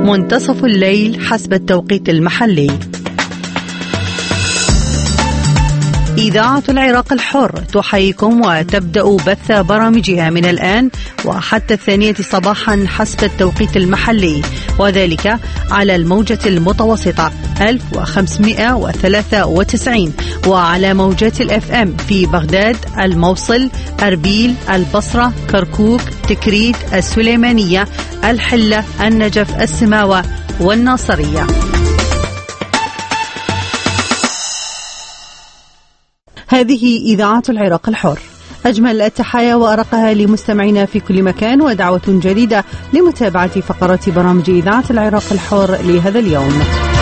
منتصف الليل حسب التوقيت المحلي. إذاعة العراق الحر تحييكم وتبدأ بث برامجها من الآن وحتى 2 صباحا حسب التوقيت المحلي، وذلك على الموجة المتوسطة 1593 وعلى موجات الFM في بغداد، الموصل، أربيل، البصرة، كركوك، تكريت، السليمانية، الحلة، النجف، السماوة والناصرية. هذه إذاعة العراق الحر. أجمل التحايا وأرقها لمستمعينا في كل مكان، ودعوة جديدة لمتابعة فقرات برامج إذاعة العراق الحر لهذا اليوم.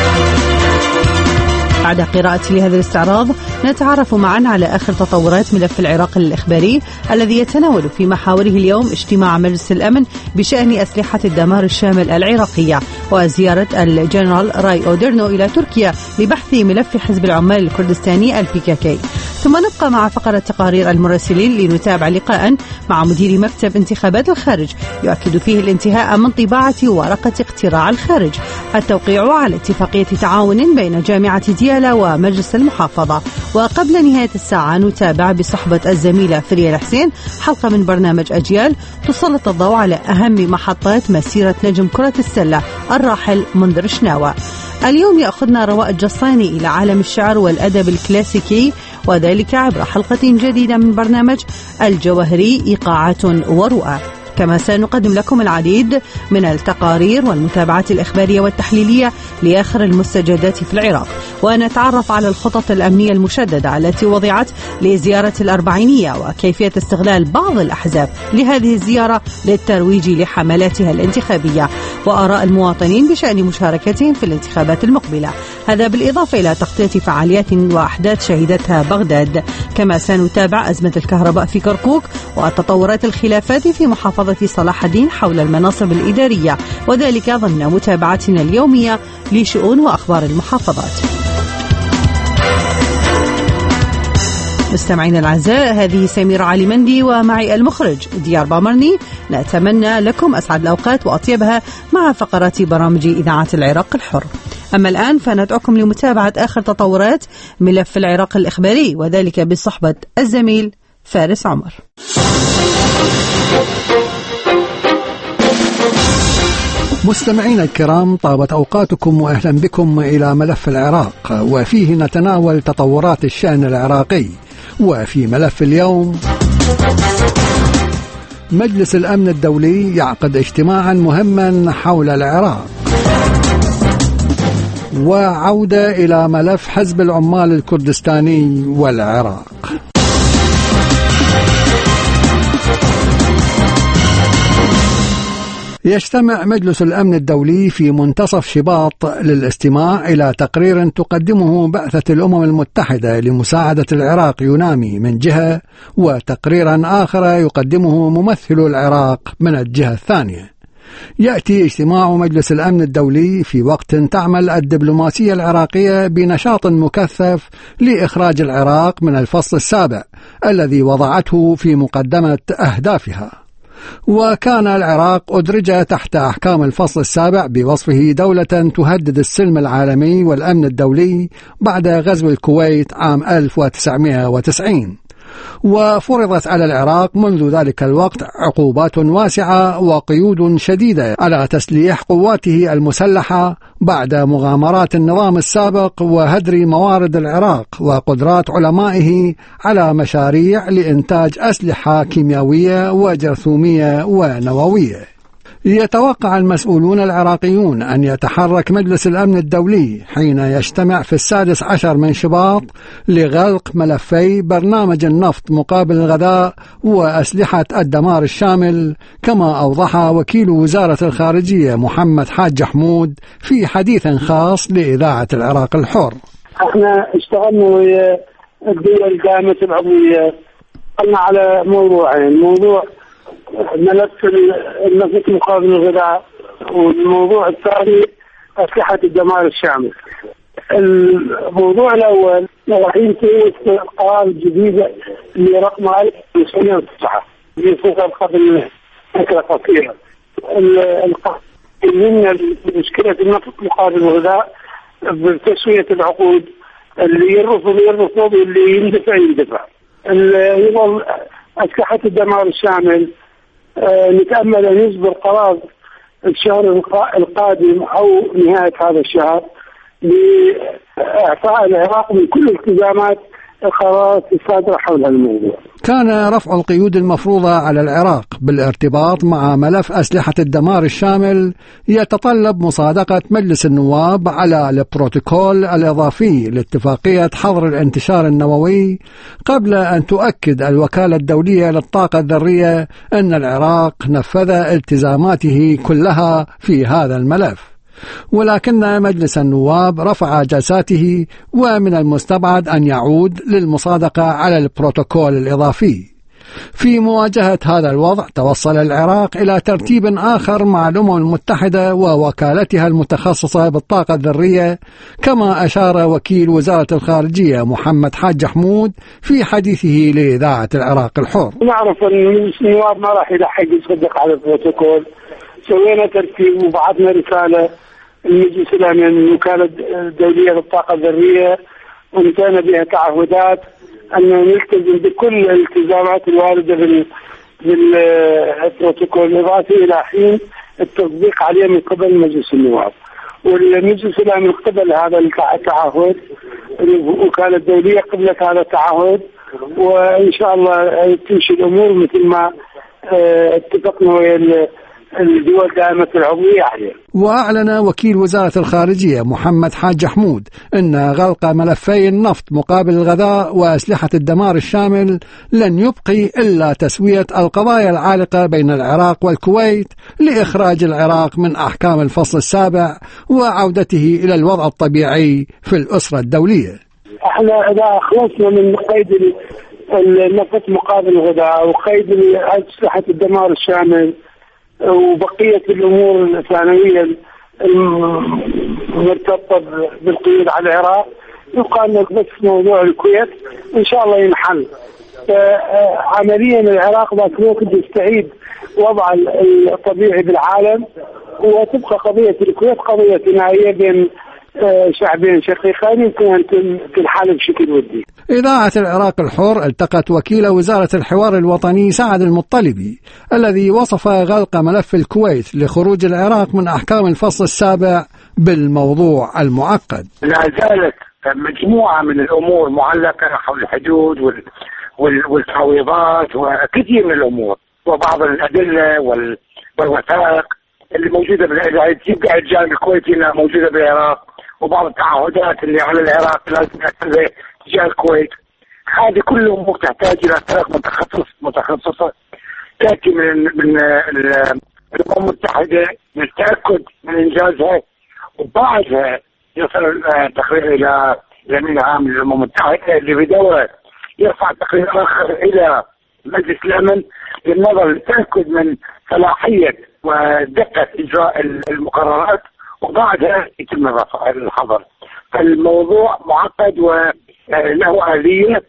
بعد قراءة لهذا الاستعراض نتعرف معا على آخر تطورات ملف العراق الإخباري الذي يتناول في محاوره اليوم اجتماع مجلس الأمن بشأن أسلحة الدمار الشامل العراقية، وزيارة الجنرال راي أوديرنو إلى تركيا لبحث ملف حزب العمال الكردستاني الPKK. ثم نبقى مع فقرة تقارير المراسلين لنتابع لقاء مع مدير مكتب انتخابات الخارج يؤكد فيه الانتهاء من طباعة ورقة اقتراع الخارج، التوقيع على اتفاقية تعاون بين جامعة ديالا ومجلس المحافظة. وقبل نهاية الساعة نتابع بصحبة الزميلة فريال حسين حلقة من برنامج أجيال تسلط الضوء على أهم محطات مسيرة نجم كرة السلة الراحل منذر شناوة. اليوم يأخذنا رواء الجصاني إلى عالم الشعر والأدب الكلاسيكي، وذلك عبر حلقة جديدة من برنامج الجوهري إيقاعات ورؤى. كما سنقدم لكم العديد من التقارير والمتابعات الإخبارية والتحليلية لآخر المستجدات في العراق، ونتعرف على الخطط الأمنية المشددة التي وضعت لزيارة الأربعينية وكيفية استغلال بعض الأحزاب لهذه الزيارة للترويج لحملاتها الانتخابية، وآراء المواطنين بشأن مشاركتهم في الانتخابات المقبلة، هذا بالإضافة إلى تغطية فعاليات وأحداث شهدتها بغداد. كما سنتابع أزمة الكهرباء في كركوك وتطورات الخلافات في محافظة صلاح الدين حول المناصب الإدارية، وذلك ضمن متابعتنا اليومية لشؤون وأخبار المحافظات. مستمعينا الأعزاء، هذه سميرة علي مندي ومعي المخرج ديار بامرني، نتمنى لكم أسعد الأوقات وأطيبها مع فقرات برامج إذاعة العراق الحر. أما الآن فندعوكم لمتابعة آخر تطورات ملف العراق الإخباري، وذلك بصحبة الزميل فارس عمر. مستمعينا الكرام، طابت أوقاتكم وأهلا بكم إلى ملف العراق، وفيه نتناول تطورات الشأن العراقي. وفي ملف اليوم، مجلس الأمن الدولي يعقد اجتماعا مهما حول العراق، وعودة إلى ملف حزب العمال الكردستاني والعراق. يجتمع مجلس الأمن الدولي في منتصف شباط للاستماع إلى تقرير تقدمه بعثة الأمم المتحدة لمساعدة العراق يونامي من جهة، وتقريرا آخر يقدمه ممثل العراق من الجهة الثانية. يأتي اجتماع مجلس الأمن الدولي في وقت تعمل الدبلوماسية العراقية بنشاط مكثف لإخراج العراق من الفصل السابع الذي وضعته في مقدمة أهدافها. وكان العراق أدرج تحت أحكام الفصل السابع بوصفه دولة تهدد السلم العالمي والأمن الدولي بعد غزو الكويت عام 1990، وفرضت على العراق منذ ذلك الوقت عقوبات واسعة وقيود شديدة على تسليح قواته المسلحة بعد مغامرات النظام السابق وهدر موارد العراق وقدرات علمائه على مشاريع لإنتاج أسلحة كيميائية وجرثومية ونووية. يتوقع المسؤولون العراقيون أن يتحرك مجلس الأمن الدولي حين يجتمع في 16 من شباط لغلق ملفي برنامج النفط مقابل الغذاء وأسلحة الدمار الشامل، كما أوضح وكيل وزارة الخارجية محمد حاج حمود في حديث خاص لإذاعة العراق الحر. احنا اشتغلنا ويا الدول الدائمة العضوية، قلنا على موضوعين: موضوع ملف النفط مقابل الغذاء، والموضوع الثاني أسلحة الدمار الشامل. الموضوع الأول راح ينتهي القرار الجديدة اللي رقم 1909 اللي صدر قبل فترة قصيرة. يهمنا مشكلة النفط مقابل الغذاء بتسوية العقود، اللي يرفض واللي يندفع. يظل أسلحة الدمار الشامل نتأمل أن يصدر قرار الشهر القادم أو نهاية هذا الشهر لإعطاء العراق من كل الالتزامات القرارات الصادرة حول الموضوع. كان رفع القيود المفروضة على العراق بالارتباط مع ملف أسلحة الدمار الشامل يتطلب مصادقة مجلس النواب على البروتوكول الإضافي لاتفاقية حظر الانتشار النووي، قبل أن تؤكد الوكالة الدولية للطاقة الذرية أن العراق نفذ التزاماته كلها في هذا الملف. ولكن مجلس النواب رفع جلساته، ومن المستبعد أن يعود للمصادقة على البروتوكول الإضافي. في مواجهة هذا الوضع توصل العراق إلى ترتيب آخر مع الأمم المتحدة ووكالتها المتخصصة بالطاقة الذرية، كما أشار وكيل وزارة الخارجية محمد حاج حمود في حديثه لإذاعة العراق الحر. نعرف أن مجلس النواب ما راح يلحق يصدق على البروتوكول، سوينا ترتيب وبعثنا رسالة المجلس الأمن الوكالة الدولية للطاقة الذرية، وانتهينا بها تعهدات أن نلتزم بكل الالتزامات الواردة بالبروتوكول الإضافي إلى حين التصديق عليه من قبل مجلس النواب. والمجلس الأمن قبل هذا التعهد، الوكالة الدولية قبلت هذا التعهد، وإن شاء الله تمشي الأمور مثل ما اتفقنا ويا الدول دائمة العضوية عليه. وأعلن وكيل وزارة الخارجية محمد حاج حمود أن غلق ملفي النفط مقابل الغذاء وأسلحة الدمار الشامل لن يبقي إلا تسوية القضايا العالقة بين العراق والكويت لإخراج العراق من أحكام الفصل السابع وعودته إلى الوضع الطبيعي في الأسرة الدولية. احنا إذا خلصنا من قيد النفط مقابل الغذاء وقيد أسلحة الدمار الشامل وبقية الأمور الثانوية المرتبطة بالقيود على العراق، يبقى لك بس موضوع الكويت إن شاء الله ينحل. عمليا العراق ذات الوقت يستعيد وضع الطبيعي بالعالم، وتبقى قضية الكويت قضية ثنائية بين شعبين شقيقين يمكن أن تنحل بشكل ودي. إذاعة العراق الحر التقت وكيل وزارة الحوار الوطني سعد المطلبي الذي وصف غلق ملف الكويت لخروج العراق من أحكام الفصل السابع بالموضوع المعقد. لا زالت مجموعة من الأمور معلقة حول الحدود والتعويضات وكثير من الأمور وبعض الأدلة والوثائق اللي موجودة تبقى الجانب الكويتي موجودة بالعراق، وبعض التعهدات اللي على العراق لازم تنفذها تجاه الكويت. هذه كل أمور تحتاج إلى فرق متخصصة تأتي من الأمم المتحدة للتأكد من إنجازها، وبعدها يصل تقرير إلى الأمين العام للأمم المتحدة اللي بدوره يرفع تقرير آخر إلى مجلس الأمن للنظر للتأكد من صلاحية ودقة إجراء المقررات، وبعدها يتم رفع الحظر. فالموضوع معقد وله آلية،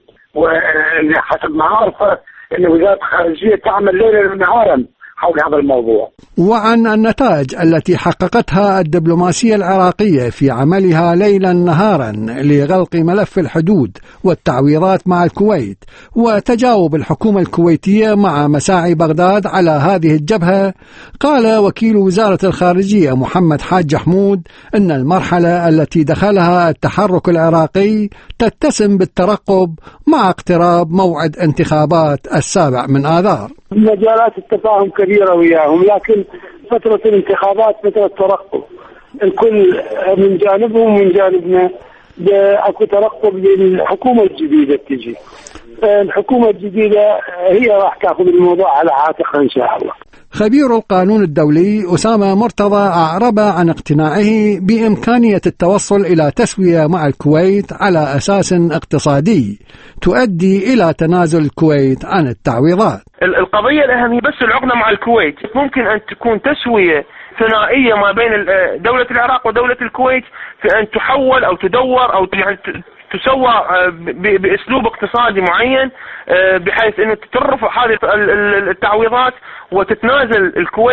وحسب ما عارفة أن وزارة الخارجية تعمل ليلا ونهارا حول هذا الموضوع. وعن النتائج التي حققتها الدبلوماسية العراقية في عملها ليلا نهارا لغلق ملف الحدود والتعويضات مع الكويت وتجاوب الحكومة الكويتية مع مساعي بغداد على هذه الجبهة، قال وكيل وزارة الخارجية محمد حاج حمود أن المرحلة التي دخلها التحرك العراقي تتسم بالترقب مع اقتراب موعد انتخابات 7 آذار. مجالات التفاهم كبيرة وياهم، لكن فترة الانتخابات فترة ترقب، الكل من جانبهم ومن جانبنا اكو ترقب للحكومة الجديدة تجي. الحكومة الجديدة هي راح تاخذ الموضوع على عاتقها ان شاء الله. خبير القانون الدولي أسامة مرتضى أعرب عن اقتناعه بإمكانية التوصل إلى تسوية مع الكويت على أساس اقتصادي تؤدي إلى تنازل الكويت عن التعويضات. القضية الأهمية بس العقدة مع الكويت، ممكن أن تكون تسوية ثنائية ما بين دولة العراق ودولة الكويت في أن تحول أو تدور أو تسوى بأسلوب اقتصادي معين، بحيث أنه ترفع هذه التعويضات وتتنازل الكويت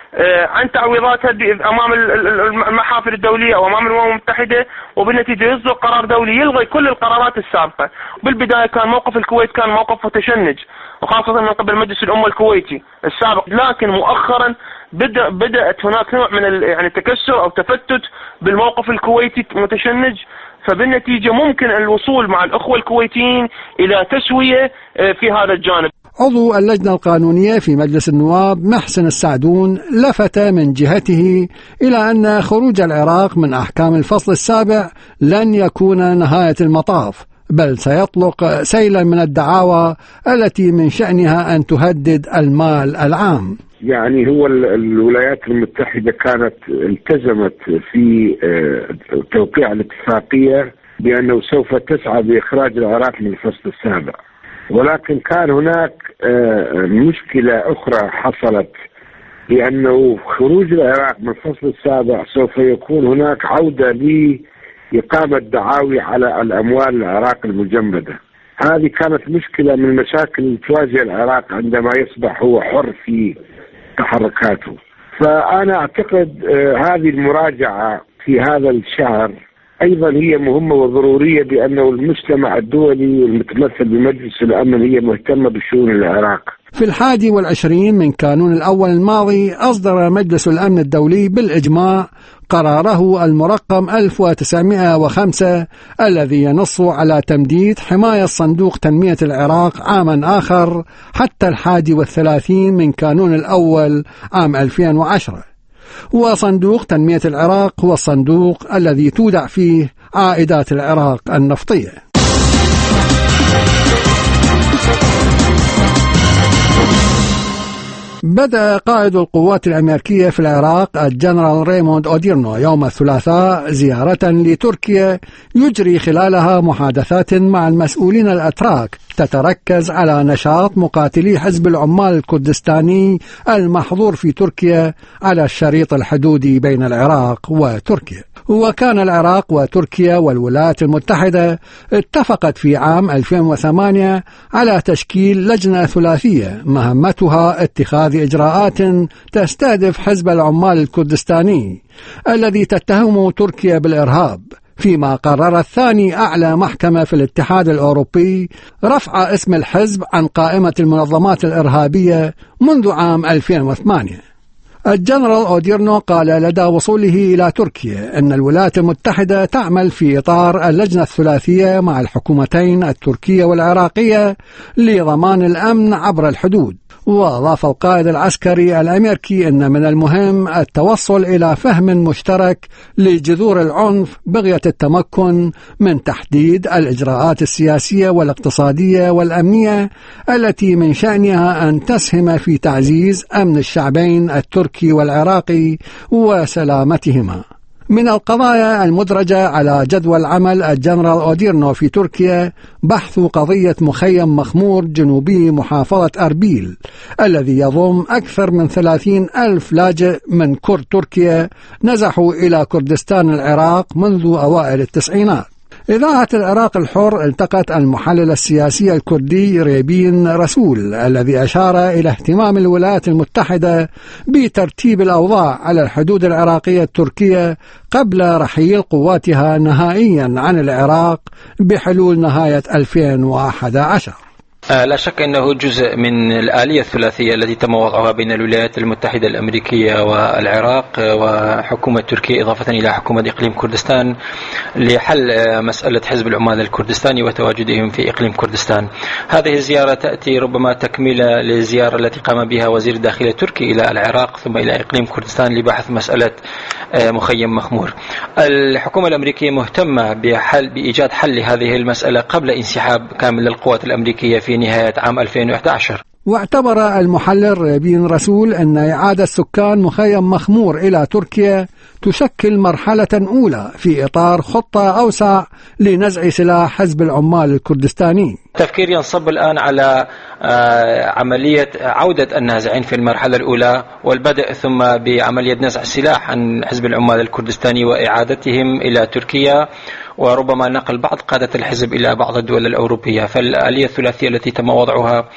عن تعويضات امام المحافل الدوليه او امام الامم المتحده، وبالنتيجه يصدر قرار دولي يلغي كل القرارات السابقه. بالبدايه كان موقف الكويت كان موقف متشنج، وخاصه من قبل مجلس الامه الكويتي السابق، لكن مؤخرا بدات هناك نوع من يعني تكسر او تفتت بالموقف الكويتي متشنج، فبالنتيجه ممكن الوصول مع الاخوه الكويتيين الى تسويه في هذا الجانب. عضو اللجنة القانونية في مجلس النواب محسن السعدون لفت من جهته إلى أن خروج العراق من أحكام الفصل السابع لن يكون نهاية المطاف، بل سيطلق سيلا من الدعاوى التي من شأنها أن تهدد المال العام. يعني هو الولايات المتحدة كانت التزمت في توقيع الاتفاقية بأنه سوف تسعى بإخراج العراق من الفصل السابع، ولكن كان هناك مشكلة أخرى حصلت، لأنه خروج العراق من الفصل السابع سوف يكون هناك عودة لإقامة دعاوي على الأموال العراق المجمدة. هذه كانت مشكلة من المشاكل اللي تواجه العراق عندما يصبح هو حر في تحركاته. فأنا أعتقد هذه المراجعة في هذا الشهر أيضا هي مهمة وضرورية، بأنه المجتمع الدولي المتمثل بمجلس الأمن هي مهتمة بشؤون العراق. في 21 من كانون الأول الماضي أصدر مجلس الأمن الدولي بالإجماع قراره المرقم 1905 الذي ينص على تمديد حماية صندوق تنمية العراق عاما آخر حتى 31 من كانون الأول عام 2010. وصندوق تنمية العراق هو الصندوق الذي تودع فيه عائدات العراق النفطية. بدأ قائد القوات الأمريكية في العراق الجنرال ريموند أوديرنو يوم الثلاثاء زيارة لتركيا يجري خلالها محادثات مع المسؤولين الأتراك تتركز على نشاط مقاتلي حزب العمال الكردستاني المحظور في تركيا على الشريط الحدودي بين العراق وتركيا. وكان العراق وتركيا والولايات المتحدة اتفقت في عام 2008 على تشكيل لجنة ثلاثية مهمتها اتخاذ إجراءات تستهدف حزب العمال الكردستاني الذي تتهم تركيا بالإرهاب، فيما قرر الثاني أعلى محكمة في الاتحاد الأوروبي رفع اسم الحزب عن قائمة المنظمات الإرهابية منذ عام 2008. الجنرال أوديرنو قال لدى وصوله إلى تركيا أن الولايات المتحدة تعمل في إطار اللجنة الثلاثية مع الحكومتين التركية والعراقية لضمان الأمن عبر الحدود. وأضاف القائد العسكري الأمريكي أن من المهم التوصل إلى فهم مشترك لجذور العنف بغية التمكن من تحديد الإجراءات السياسية والاقتصادية والأمنية التي من شأنها أن تسهم في تعزيز أمن الشعبين التركي والعراقي وسلامتهما. من القضايا المدرجة على جدول عمل الجنرال أوديرنو في تركيا بحث قضية مخيم مخمور جنوبي محافظة أربيل الذي يضم أكثر من 30,000 لاجئ من كرد تركيا نزحوا إلى كردستان العراق منذ أوائل التسعينات. إذاعة العراق الحر التقت المحلل السياسي الكردي ريبين رسول الذي أشار إلى اهتمام الولايات المتحدة بترتيب الأوضاع على الحدود العراقية التركية قبل رحيل قواتها نهائيا عن العراق بحلول نهاية 2011. لا شك أنه جزء من الآلية الثلاثية التي تم وضعها بين الولايات المتحدة الأمريكية والعراق وحكومة تركيا إضافة إلى حكومة إقليم كردستان لحل مسألة حزب العمال الكردستاني وتواجدهم في إقليم كردستان. هذه الزيارة تأتي ربما تكملة للزيارة التي قام بها وزير الداخلية التركي إلى العراق ثم إلى إقليم كردستان لبحث مسألة مخيم مخمور. الحكومة الأمريكية مهتمة بإيجاد حل لهذه المسألة قبل انسحاب كامل للقوات الأمريكية في نهاية عام 2011. واعتبر المحلل ريبين رسول أن إعادة سكان مخيم مخمور إلى تركيا تشكل مرحلة أولى في إطار خطة أوسع لنزع سلاح حزب العمال الكردستاني. التفكير ينصب الآن على عملية عودة النازحين في المرحلة الأولى والبدء ثم بعملية نزع السلاح عن حزب العمال الكردستاني وإعادتهم إلى تركيا، وربما نقل بعض قادة الحزب إلى بعض الدول الأوروبية. فالآلية الثلاثية التي تم وضعها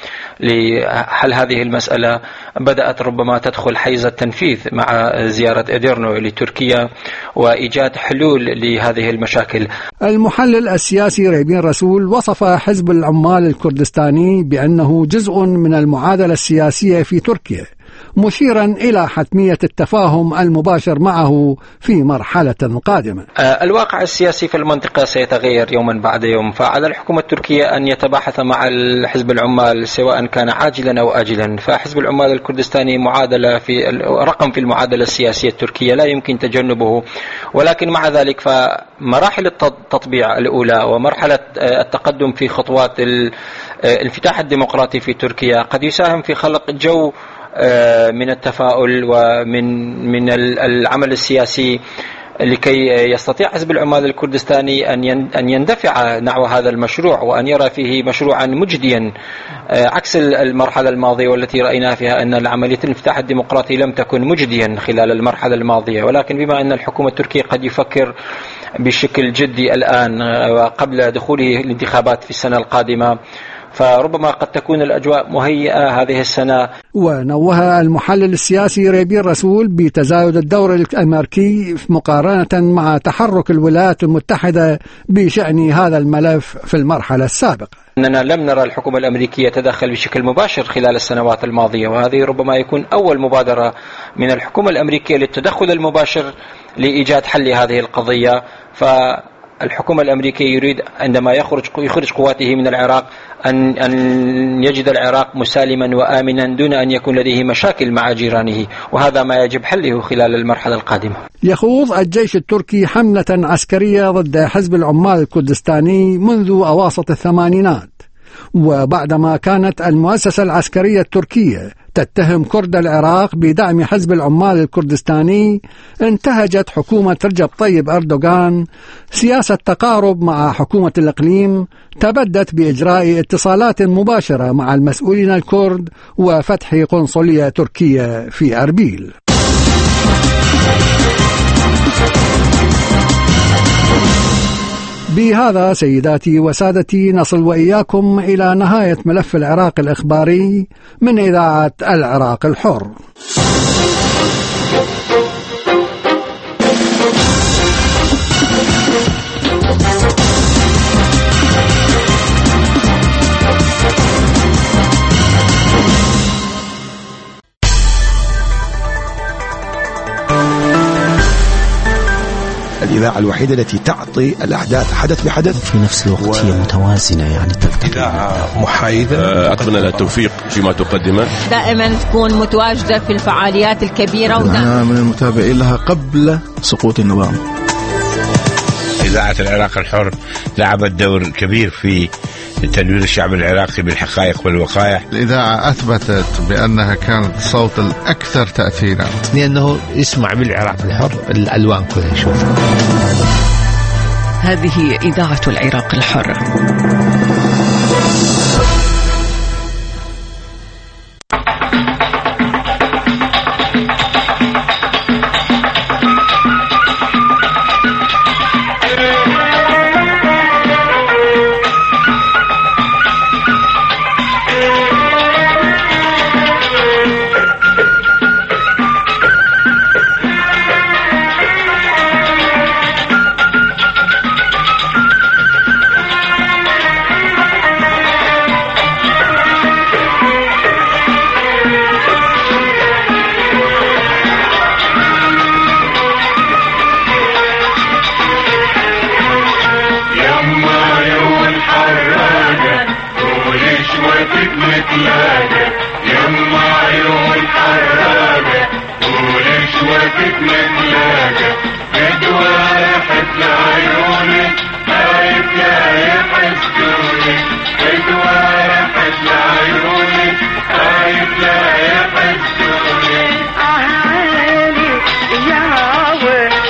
لحل هذه المسألة بدأت ربما تدخل حيز التنفيذ مع زيارة إديرنو لتركيا وإيجاد حلول لهذه المشاكل. المحلل السياسي ريبين رسول وصف حزب العمال الكردستاني بأنه جزء من المعادلة السياسية في تركيا، مشيرا إلى حتمية التفاهم المباشر معه في مرحلة قادمة. الواقع السياسي في المنطقة سيتغير يوما بعد يوم، فعلى الحكومة التركية أن يتباحث مع حزب العمال سواء كان عاجلا أو آجلا. فحزب العمال الكردستاني معادلة رقم في المعادلة السياسية التركية لا يمكن تجنبه، ولكن مع ذلك فمراحل التطبيع الأولى ومرحلة التقدم في خطوات الانفتاح الديمقراطي في تركيا قد يساهم في خلق جو من التفاؤل ومن العمل السياسي لكي يستطيع حزب العمال الكردستاني أن يندفع نحو هذا المشروع وأن يرى فيه مشروعا مجديا، عكس المرحلة الماضية والتي رأينا فيها أن العملية الانفتاح الديمقراطي لم تكن مجديا خلال المرحلة الماضية. ولكن بما أن الحكومة التركية قد يفكر بشكل جدي الآن وقبل دخوله الانتخابات في السنة القادمة، فربما قد تكون الأجواء مهيئة هذه السنة. ونوه المحلل السياسي ريبين رسول بتزايد الدور الأمريكي مقارنة مع تحرك الولايات المتحدة بشأن هذا الملف في المرحلة السابقة. أننا لم نرى الحكومة الأمريكية تدخل بشكل مباشر خلال السنوات الماضية، وهذه ربما يكون أول مبادرة من الحكومة الأمريكية للتدخل المباشر لإيجاد حل هذه القضية. الحكومة الأمريكية يريد عندما يخرج قواته من العراق أن يجد العراق مسالما وآمنا دون أن يكون لديه مشاكل مع جيرانه، وهذا ما يجب حله خلال المرحلة القادمة. يخوض الجيش التركي حملة عسكرية ضد حزب العمال الكردستاني منذ أواسط الثمانينات، وبعدما كانت المؤسسة العسكرية التركية تتهم كرد العراق بدعم حزب العمال الكردستاني، انتهجت حكومة رجب طيب أردوغان سياسة تقارب مع حكومة الإقليم تبدت بإجراء اتصالات مباشرة مع المسؤولين الكرد وفتح قنصلية تركية في أربيل. بهذا سيداتي وسادتي نصل وإياكم إلى نهاية ملف العراق الإخباري من إذاعة العراق الحر. الإذاعة الوحيدة التي تعطي الأحداث حدث بحدث في نفس الوقت هي متوازنة، يعني إذاعة محايدة. أتمنى التوفيق فيما تقدمه، دائما تكون متواجدة في الفعاليات الكبيرة، أنا من المتابعين لها قبل سقوط النظام. إذاعة العراق الحر لعبت دور كبير في تنوير الشعب العراقي بالحقائق والوقائع. الإذاعة أثبتت بأنها كانت الصوت الأكثر تأثيرا، لأنه يسمع بالعراق الحر الألوان كلها يشوف. هذه إذاعة العراق الحر. يا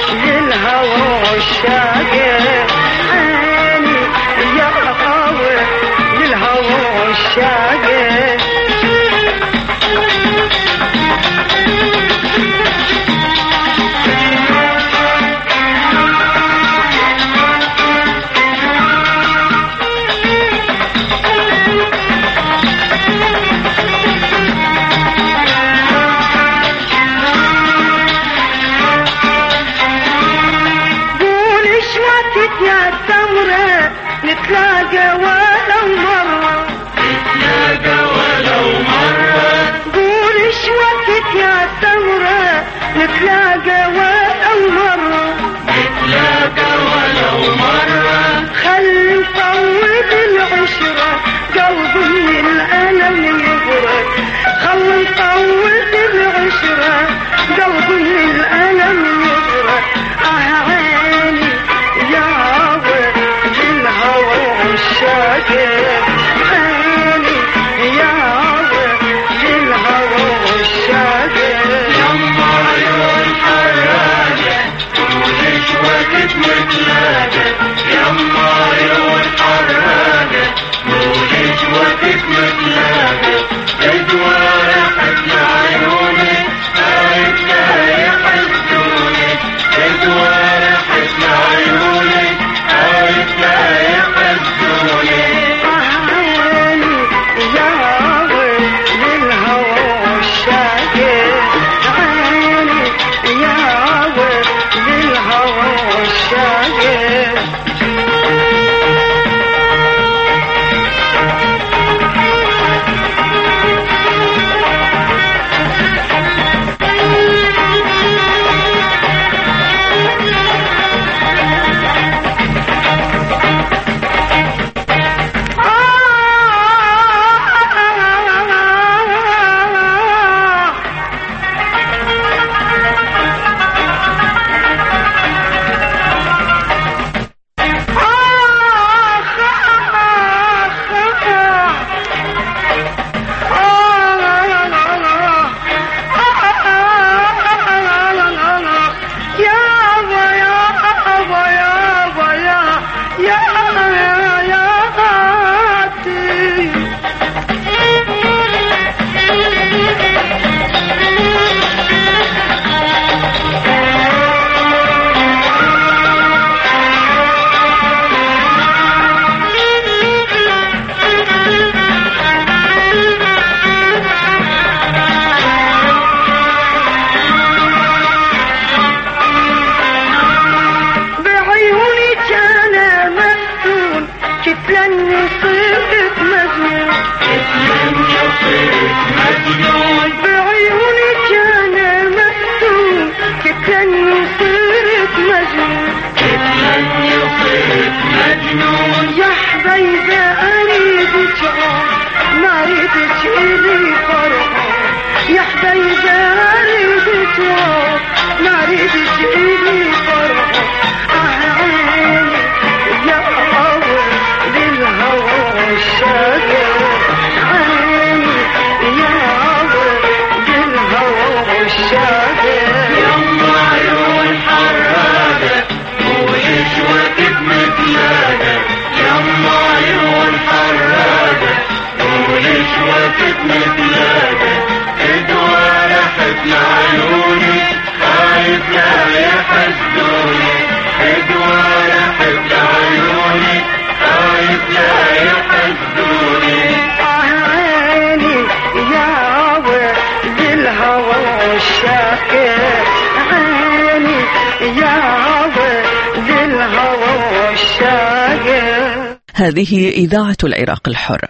نتلاقى ولو مرة، نتلاقى ولو مرة، خلي نطول العشرة قلبي من الألم يبرد، خلي نطول العشرة قلبي من الألم يبرد. عيني يا ولد الهوى والشاقة، عيني يا ولد الهوى والشاقة. يما عيون حراقة وليش وقت متلاقى، يما عيون حراقة وليش وقت متلاقى. ادوار حتى عيوني عيبنا يحسدوني، ادوار حتى عيوني عيبنا يحسدوني. عيني يا ولد الهوى والشاقة، عيني يا ولد الهوى والشاقة. هذه إذاعة العراق الحر.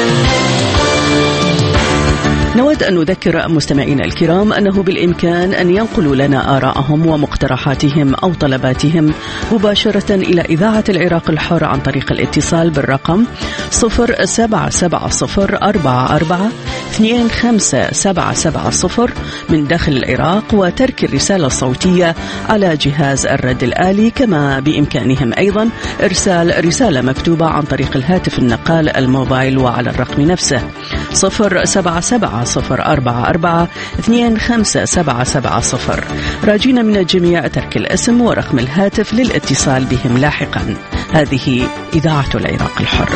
نود أن نذكر مستمعينا الكرام أنه بالإمكان أن ينقلوا لنا آراءهم ومقترحاتهم أو طلباتهم مباشرة إلى إذاعة العراق الحر عن طريق الاتصال بالرقم 0774425770 من داخل العراق، وترك الرسالة الصوتية على جهاز الرد الآلي. كما بإمكانهم أيضا إرسال رسالة مكتوبة عن طريق الهاتف النقال الموبايل وعلى الرقم نفسه 0774425770. راجين من الجميع ترك الاسم ورقم الهاتف للاتصال بهم لاحقا. هذه إذاعة العراق الحر.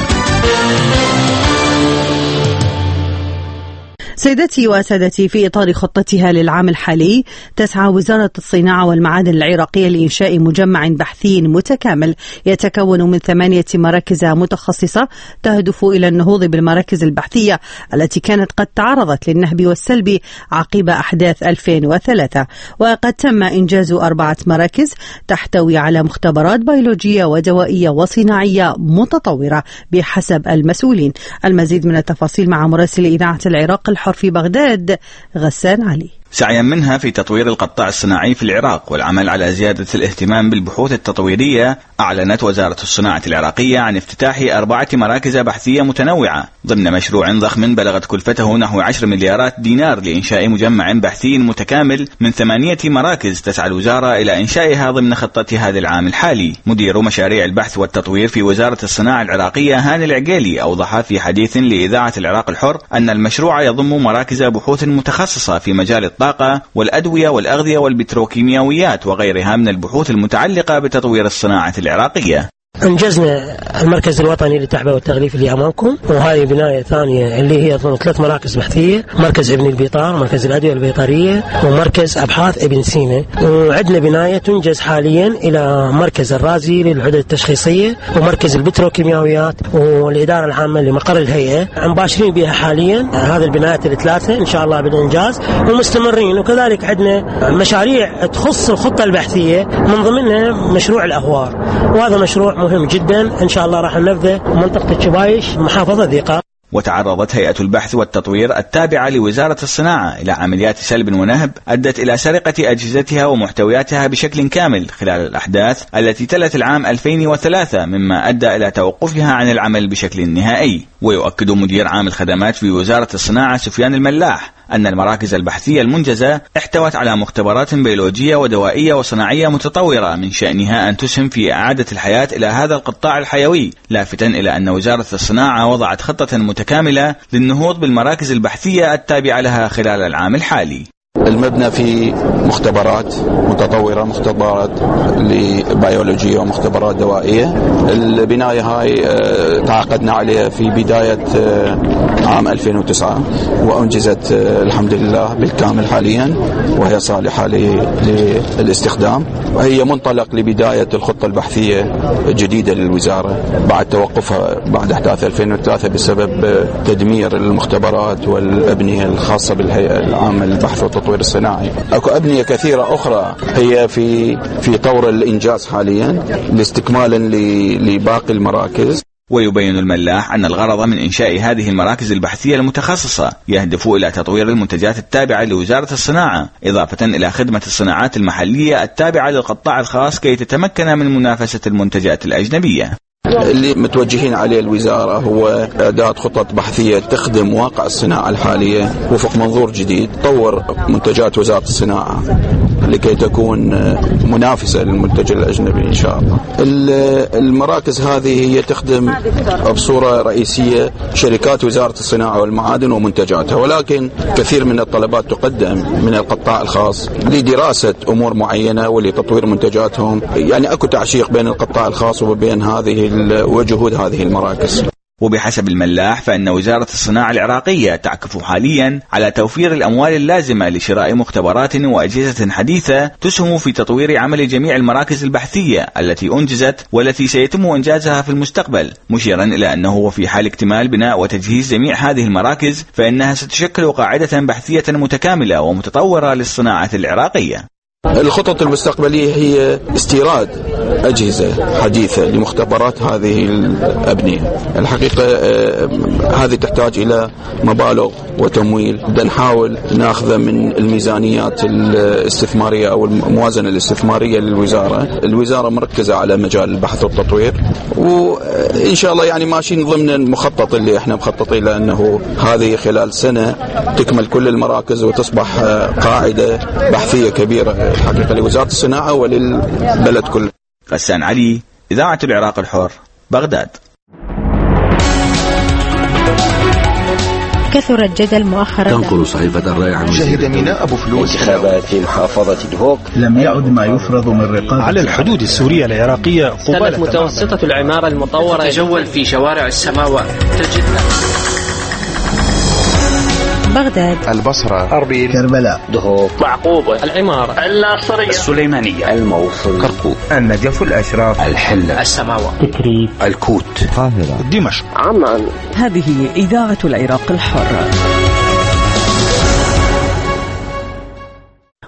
سيدتي وسادتي، في إطار خطتها للعام الحالي تسعى وزارة الصناعة والمعادن العراقية لإنشاء مجمع بحثي متكامل يتكون من 8 مراكز متخصصة تهدف إلى النهوض بالمراكز البحثية التي كانت قد تعرضت للنهب والسلب عقب أحداث 2003. وقد تم إنجاز 4 مراكز تحتوي على مختبرات بيولوجية ودوائية وصناعية متطورة بحسب المسؤولين. المزيد من التفاصيل مع مراسل إذاعة العراق الحر في بغداد غسان علي. سعيا منها في تطوير القطاع الصناعي في العراق والعمل على زيادة الاهتمام بالبحوث التطويرية، أعلنت وزارة الصناعة العراقية عن افتتاح 4 مراكز بحثية متنوعة ضمن مشروع ضخم بلغت كلفته نحو 10 مليارات دينار لإنشاء مجمع بحثي متكامل من 8 مراكز تسعى الوزارة إلى إنشائها ضمن خطة هذا العام الحالي. مدير مشاريع البحث والتطوير في وزارة الصناعة العراقية هاني العقيلي أوضح في حديث لإذاعة العراق الحر أن المشروع يضم مراكز بحوث متخصصة في مجال الطاقة والأدوية والأغذية والبتروكيماويات وغيرها من البحوث المتعلقة بتطوير الصناعة العراقية. أنجزنا المركز الوطني للتعبئة والتغليف اللي أمامكم، وهذه بناية ثانية اللي هي 3 مراكز بحثية، مركز ابن البيطار، مركز الأدوية البيطرية، ومركز أبحاث ابن سينا. وعندنا بناية تنجز حاليا إلى مركز الرازي للعدد التشخيصية ومركز البتروكيماويات والإدارة العامة لمقر الهيئة، مباشرين بها حاليا هذه البنايات ال3 إن شاء الله بالإنجاز ومستمرين. وكذلك عندنا مشاريع تخص الخطة البحثية من ضمنها مشروع الأهوار، وهذا مشروع مهم جدا إن شاء الله راح ننفذه منطقة الشبايش محافظة ذيقة. وتعرضت هيئة البحث والتطوير التابعة لوزارة الصناعة إلى عمليات سلب ونهب أدت إلى سرقة أجهزتها ومحتوياتها بشكل كامل خلال الأحداث التي تلت العام 2003، مما أدى إلى توقفها عن العمل بشكل نهائي. ويؤكد مدير عام الخدمات في وزارة الصناعة سفيان الملاح أن المراكز البحثية المنجزة احتوت على مختبرات بيولوجية ودوائية وصناعية متطورة من شأنها أن تسهم في إعادة الحياة إلى هذا القطاع الحيوي، لافتاً إلى أن وزارة الصناعة وضعت خطة متكاملة للنهوض بالمراكز البحثية التابعة لها خلال العام الحالي. المبنى في مختبرات متطورة، مختبرات لبيولوجية ومختبرات دوائية. البناية هاي تعاقدنا عليها في بداية عام 2009 وأنجزت الحمد لله بالكامل حاليا، وهي صالحة للاستخدام، وهي منطلق لبداية الخطة البحثية الجديدة للوزارة بعد توقفها بعد أحداث 2003 بسبب تدمير المختبرات والأبنية الخاصة بالهيئة العامة للبحث والتطوير الصناعي. اكو أبنية كثيرة أخرى هي في طور الإنجاز حاليا لاستكمالا لباقي المراكز. ويبين الملاح أن الغرض من إنشاء هذه المراكز البحثية المتخصصة يهدف إلى تطوير المنتجات التابعة لوزارة الصناعة، إضافة إلى خدمة الصناعات المحلية التابعة للقطاع الخاص كي تتمكن من منافسة المنتجات الأجنبية. اللي متوجهين عليه الوزارة هو إعداد خطط بحثية تخدم واقع الصناعة الحالية وفق منظور جديد، تطور منتجات وزارة الصناعة لكي تكون منافسة للمنتج الأجنبي إن شاء الله. المراكز هذه هي تخدم بصورة رئيسية شركات وزارة الصناعة والمعادن ومنتجاتها، ولكن كثير من الطلبات تقدم من القطاع الخاص لدراسة أمور معينة ولتطوير منتجاتهم. يعني أكو تعشيق بين القطاع الخاص وبين هذه وجهود هذه المراكز. وبحسب الملاح فإن وزارة الصناعة العراقية تعكف حاليا على توفير الأموال اللازمة لشراء مختبرات وأجهزة حديثة تسهم في تطوير عمل جميع المراكز البحثية التي أنجزت والتي سيتم إنجازها في المستقبل، مشيرا إلى أنه وفي حال اكتمال بناء وتجهيز جميع هذه المراكز فإنها ستشكل قاعدة بحثية متكاملة ومتطورة للصناعة العراقية. الخطط المستقبلية هي استيراد أجهزة حديثة لمختبرات هذه الأبنية. الحقيقة هذه تحتاج إلى مبالغ وتمويل، بدنا نحاول ناخذه من الميزانيات الاستثمارية أو الموازنة الاستثمارية للوزارة. الوزارة مركزة على مجال البحث والتطوير، وإن شاء الله يعني ماشيين ضمن المخطط اللي احنا مخططين لأنه هذه خلال سنة تكمل كل المراكز وتصبح قاعدة بحثية كبيرة الحقيقة لوزارة الصناعة وللبلد كله. غسان علي، إذاعة العراق الحر، بغداد. كثر الجدل مؤخرا. تنقل صحيفة الرأي عن شهد ميناء أبو فلوس انتخابات محافظة دهوك. لم يعد ما يفرض من رقابة على الحدود السورية العراقية قبالة متوسطة العمارة المطورة. تجول في شوارع السماوات تجد بغداد، البصرة، أربيل، كربلاء، دهوك، معقوبة، العمارة، الناصرية، السليمانية، الموصل، كركوك، النجف، الأشراف، الحلة، السماوة، تكريت، الكوت، القاهرة، دمشق، عمان. هذه إذاعة العراق الحر.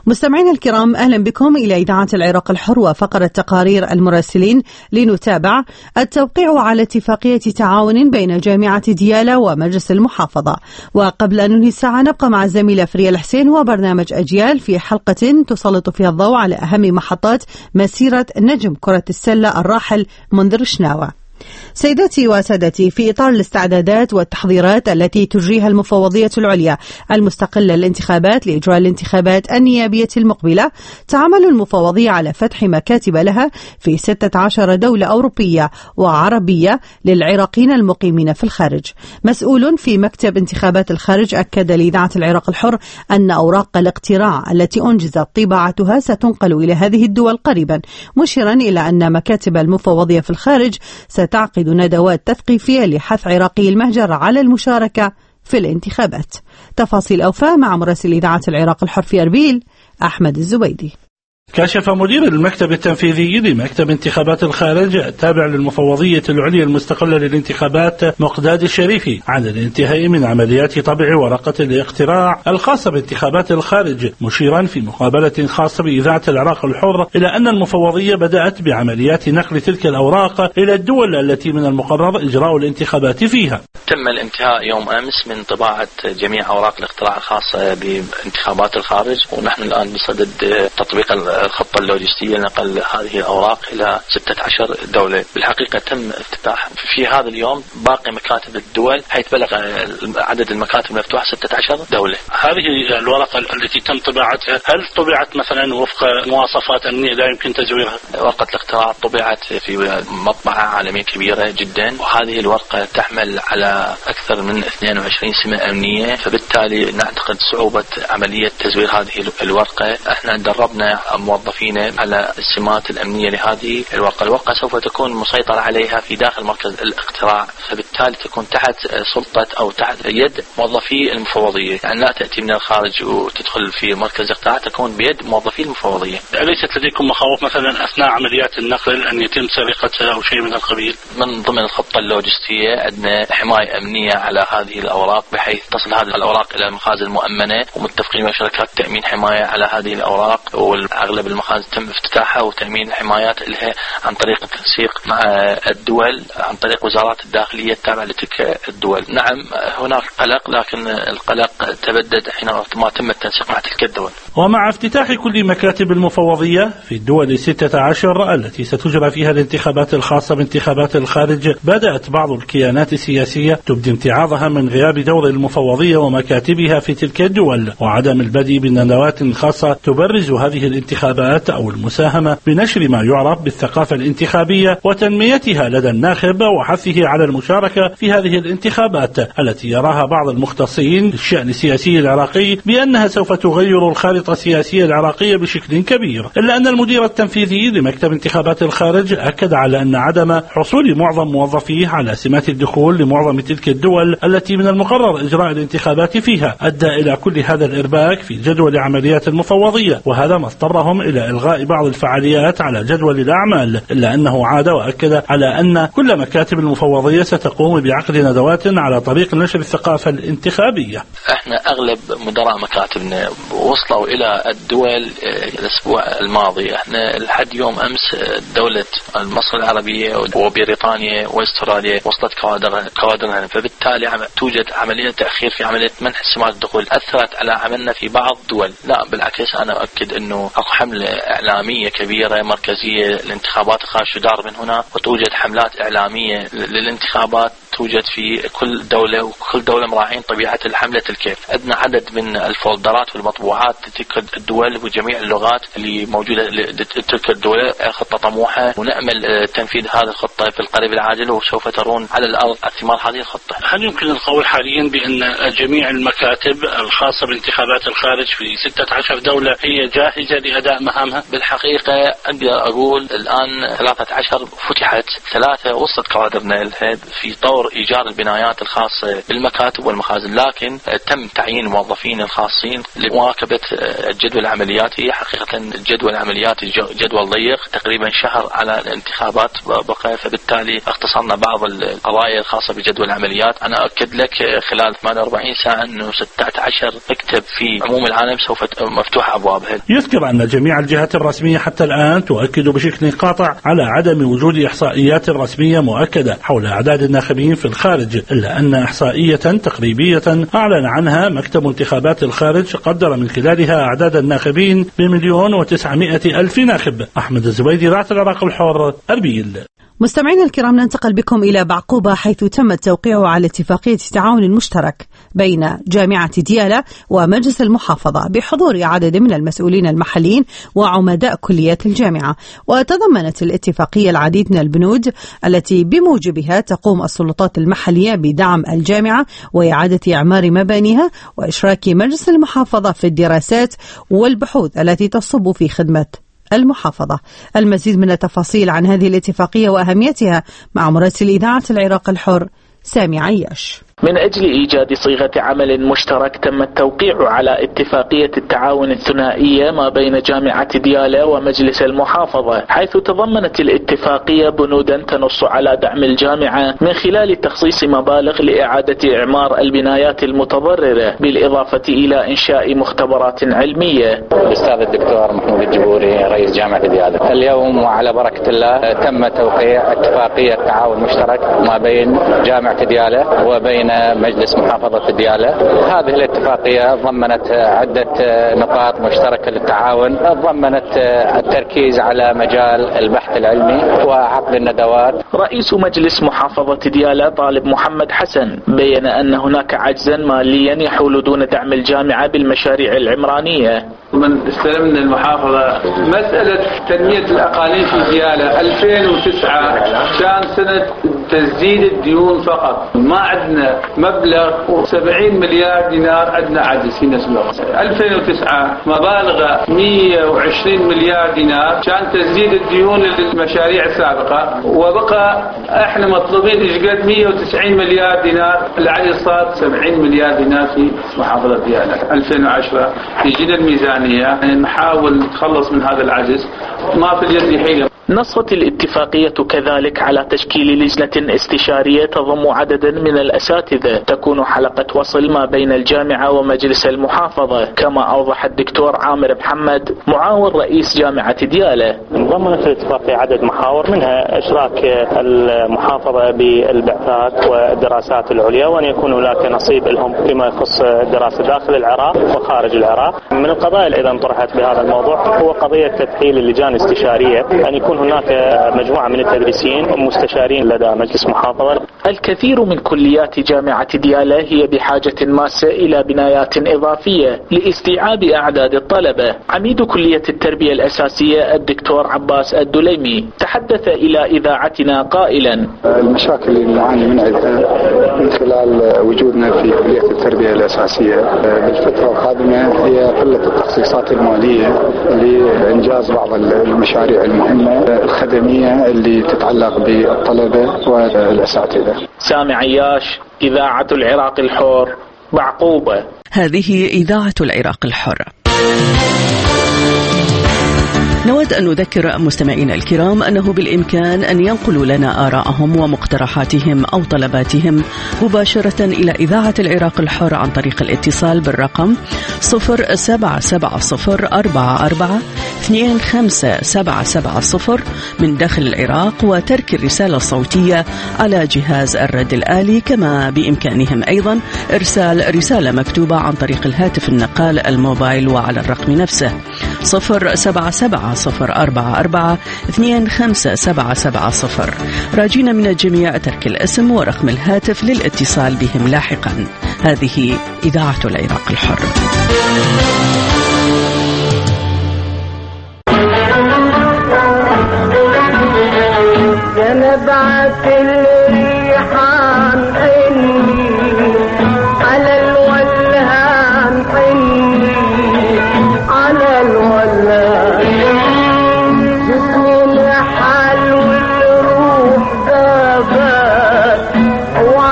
مستمعينا الكرام، أهلا بكم إلى إذاعة العراق الحر وفقرة تقارير المراسلين. لنتابع التوقيع على اتفاقية تعاون بين جامعة ديالى ومجلس المحافظة. وقبل أن ننهي الساعة نبقى مع الزميلة فريا الحسين وبرنامج أجيال في حلقة تسلط فيها الضوء على أهم محطات مسيرة نجم كرة السلة الراحل منذر شناوة. سيداتي وسادتي، في إطار الاستعدادات والتحضيرات التي تجريها المفوضية العليا المستقلة للانتخابات لإجراء الانتخابات النيابية المقبلة، تعمل المفوضية على فتح مكاتب لها في 16 دولة أوروبية وعربية للعراقيين المقيمين في الخارج. مسؤول في مكتب انتخابات الخارج أكد لإذاعة العراق الحر أن أوراق الاقتراع التي أنجزت طباعتها ستنقل إلى هذه الدول قريبا، مشيرا إلى أن مكاتب المفوضية في الخارج ستعقد ندوات تثقيفية لحث عراقي المهجر على المشاركة في الانتخابات. تفاصيل أوفى مع مراسل إذاعة العراق الحر في أربيل أحمد الزبيدي. كشف مدير المكتب التنفيذي لمكتب انتخابات الخارج التابع للمفوضية العليا المستقلة للانتخابات مقداد الشريفي عن الانتهاء من عمليات طبع ورقة الاقتراع الخاصة بانتخابات الخارج، مشيرا في مقابلة خاصة بإذاعة العراق الحر إلى أن المفوضية بدأت بعمليات نقل تلك الأوراق إلى الدول التي من المقرر إجراء الانتخابات فيها. تم الانتهاء يوم أمس من طباعة جميع أوراق الاقتراع الخاصة بانتخابات الخارج، ونحن الآن بصدد تطبيق الخطة اللوجستية لنقل هذه الأوراق إلى 16 دولة. بالحقيقة تم افتتاح في هذا اليوم باقي مكاتب الدول، حيث بلغ عدد المكاتب المفتوحة 16 دولة. هذه الورقة التي تم طباعتها هل طبعت مثلا وفق مواصفات أمنية لا يمكن تزويرها؟ ورقة الاقتراع طبعت في مطبعة عالمية كبيرة جدا، وهذه الورقة تحمل على أكثر من 22 سمة أمنية، فبالتالي نعتقد صعوبة عملية تزوير هذه الورقة. احنا دربنا موظفين على السمات الأمنية لهذه الورقة. الورقة سوف تكون مسيطر عليها في داخل مركز الاقتراع، فبالتالي تكون تحت سلطة أو تحت يد موظفي المفوضية، يعني لا تأتي من الخارج وتدخل في مركز الاقتراع، تكون بيد موظفي المفوضية. أليست لديكم مخاوف مثلا أثناء عمليات النقل أن يتم سرقتها أو شيء من القبيل؟ من ضمن الخطة اللوجستية عندنا حماية أمنية على هذه الأوراق، بحيث تصل هذه الأوراق إلى المخازن المؤمنة، ومتفقين مع شركات تأمين حماية على هذه الأوراق، والأغلب المخازن تم افتتاحها وتأمين الحمايات لها عن طريق التنسيق مع الدول عن طريق وزارات الداخلية التابعة لتلك الدول. نعم هناك قلق، لكن القلق تبدد حين ما تم التنسيق مع تلك الدول. ومع افتتاح كل مكاتب المفوضية في الدول 16 التي ستجرى فيها الانتخابات الخاصة بانتخابات الخارج، بدأت بعض الكيانات السياسية تبدي امتعاضها من غياب دور المفوضية ومكاتبها في تلك الدول، وعدم البدء بندوات خاصة تبرز هذه الانتخابات أو المساهمة بنشر ما يعرف بالثقافة الانتخابية وتنميتها لدى الناخب وحثه على المشاركة في هذه الانتخابات التي يراها بعض المختصين للشأن السياسي العراقي بأنها سوف تغير الخارطة السياسية العراقية بشكل كبير. إلا أن المدير التنفيذي لمكتب انتخابات الخارج أكد على أن عدم حصول معظم موظفيه على سمات الدخول لمعظم تلك الدول التي من المقرر إجراء الانتخابات فيها أدى إلى كل هذا الإرباك في جدول عمليات المفوضية، وهذا ما اضطرهم إلى إلغاء بعض الفعاليات على جدول الأعمال. إلا أنه عاد وأكد على أن كل مكاتب المفوضية ستقوم بعقد ندوات على طريق نشر الثقافة الانتخابية. احنا أغلب مدراء مكاتبنا وصلوا إلى الدول الأسبوع الماضي. احنا لحد يوم أمس دولة مصر العربية وبريطانيا واستراليا وصلت كوادرها، فبالتالي توجد عملية تأخير في عملية منح سمات الدخول أثرت على عملنا في بعض الدول. لا بالعكس، أنا أؤكد أنه أكو حملة إعلامية كبيرة مركزية للانتخابات الخارج تدار من هنا، وتوجد حملات إعلامية للانتخابات توجد في كل دولة، وكل دولة مراعين طبيعة الحملة الكيف. عندنا عدد من الفولدرات والمطبوعات لتلك الدول وجميع اللغات اللي موجودة لتلك الدول، خطة طموحة، ونأمل تنفيذ هذه الخطة في القريب العاجل، وسوف ترون على الأرض ثمار هذه الخطة. هل يمكن القول حاليا بأن جميع المكاتب الخاصة بانتخابات الخارج في 16 دولة هي جاهزة لأداء مهامها؟ بالحقيقة أقدر أقول الآن 13 فتحت، 3 وصلت كوادرنا في طور تطور إيجار البنايات الخاصة بالمكاتب والمخازن، لكن تم تعيين موظفين الخاصين لمواكبة الجدول العملياتي. حقيقة الجدول العملياتي جدول ضيق، تقريبا شهر على الانتخابات بقى، فبالتالي اختصرنا بعض القضايا الخاصة بجدول العمليات. أنا أؤكد لك خلال 48 ساعة أنه 16 مكتب في عموم العالم سوف مفتوح أبوابها. يذكر أن جميع الجهات الرسمية حتى الآن تؤكد بشكل قاطع على عدم وجود إحصائيات رسمية مؤكدة حول أعداد الناخبين في الخارج، إلا أن إحصائية تقريبية أعلن عنها مكتب انتخابات الخارج قدر من خلالها أعداد الناخبين ب1,900,000 ناخب. أحمد الزبيدي، إذاعة العراق الحر، أربيل. مستمعينا الكرام، ننتقل بكم إلى بعقوبة، حيث تم التوقيع على اتفاقية تعاون مشترك بين جامعة ديالى ومجلس المحافظة بحضور عدد من المسؤولين المحليين وعمداء كليات الجامعة. وتضمنت الاتفاقية العديد من البنود التي بموجبها تقوم السلطات المحلية بدعم الجامعة وإعادة إعمار مبانيها وإشراك مجلس المحافظة في الدراسات والبحوث التي تصب في خدمة المحافظة. المزيد من التفاصيل عن هذه الاتفاقية وأهميتها مع مراسل إذاعة العراق الحر سامي عياش. من أجل إيجاد صيغة عمل مشترك تم التوقيع على اتفاقية التعاون الثنائية ما بين جامعة ديالى ومجلس المحافظة، حيث تضمنت الاتفاقية بنودا تنص على دعم الجامعة من خلال تخصيص مبالغ لإعادة إعمار البنايات المتضررة، بالإضافة إلى إنشاء مختبرات علمية. الأستاذ الدكتور محمود الجبوري رئيس جامعة ديالى، اليوم وعلى بركة الله تم توقيع اتفاقية تعاون مشترك ما بين جامعة ديالى وبين مجلس محافظة ديالى. هذه الاتفاقية ضمنت عدة نقاط مشتركة للتعاون، ضمنت التركيز على مجال البحث العلمي وعقد الندوات. رئيس مجلس محافظة ديالى طالب محمد حسن بين أن هناك عجزا ماليا يحول دون دعم الجامعة بالمشاريع العمرانية. من استلمنا المحافظة مسألة تنمية الأقاليم في ديالى 2009 كان سنة تسديد الديون فقط، ما عندنا مبلغ 70 مليار دينار، عندنا عجز في نفس الوقت. 2009 مبالغ 120 مليار دينار كان تسديد الديون للمشاريع السابقة، وبقى احنا مطلوبين ايش 190 مليار دينار، العجز صار 70 مليار دينار في محافظة ديالى. 2010 يجينا الميزانية نحاول نتخلص من هذا العجز، ما في اليد حيلة. نصت الاتفاقية كذلك على تشكيل لجنة استشارية تضم عددا من الأساتذة تكون حلقة وصل ما بين الجامعة ومجلس المحافظة، كما أوضح الدكتور عامر محمد معاون رئيس جامعة ديالى. ضمنت الاتفاقية عدد محاور، منها إشراك المحافظة بالبعثات والدراسات العليا، وأن يكون هناك نصيب لهم فيما يخص الدراسة داخل العراق وخارج العراق. من القضايا اللي أيضا طرحت بهذا الموضوع هو قضية تفعيل اللجان الاستشارية، أن يكون هناك مجموعة من التدريسين مستشارين لدى مجلس محافظة. الكثير من كليات جامعة ديالى هي بحاجة ماسة إلى بنايات إضافية لاستيعاب أعداد الطلبة. عميد كلية التربية الأساسية الدكتور عباس الدليمي تحدث إلى إذاعتنا قائلا: المشاكل اللي نعاني منها من خلال وجودنا في كلية التربية الأساسية بالفترة القادمة هي قلة التخصيصات المالية لإنجاز بعض المشاريع المهمة الخدمية اللي تتعلق بالطلبة والأساتذة. سامي عياش، إذاعة العراق الحر، بعقوبة. هذه إذاعة العراق الحر. نود أن نذكر مستمعينا الكرام أنه بالإمكان أن ينقلوا لنا آراءهم ومقترحاتهم أو طلباتهم مباشرة إلى إذاعة العراق الحر عن طريق الاتصال بالرقم 077044257770 من داخل العراق وترك الرسالة الصوتية على جهاز الرد الآلي، كما بإمكانهم أيضا إرسال رسالة مكتوبة عن طريق الهاتف النقال الموبايل وعلى الرقم نفسه 077044257770. راجين من الجميع ترك الاسم ورقم الهاتف للاتصال بهم لاحقا. هذه إذاعة العراق الحر. نبعث الريحان على الولهان على الولهان جسمي الحال والروح ذابت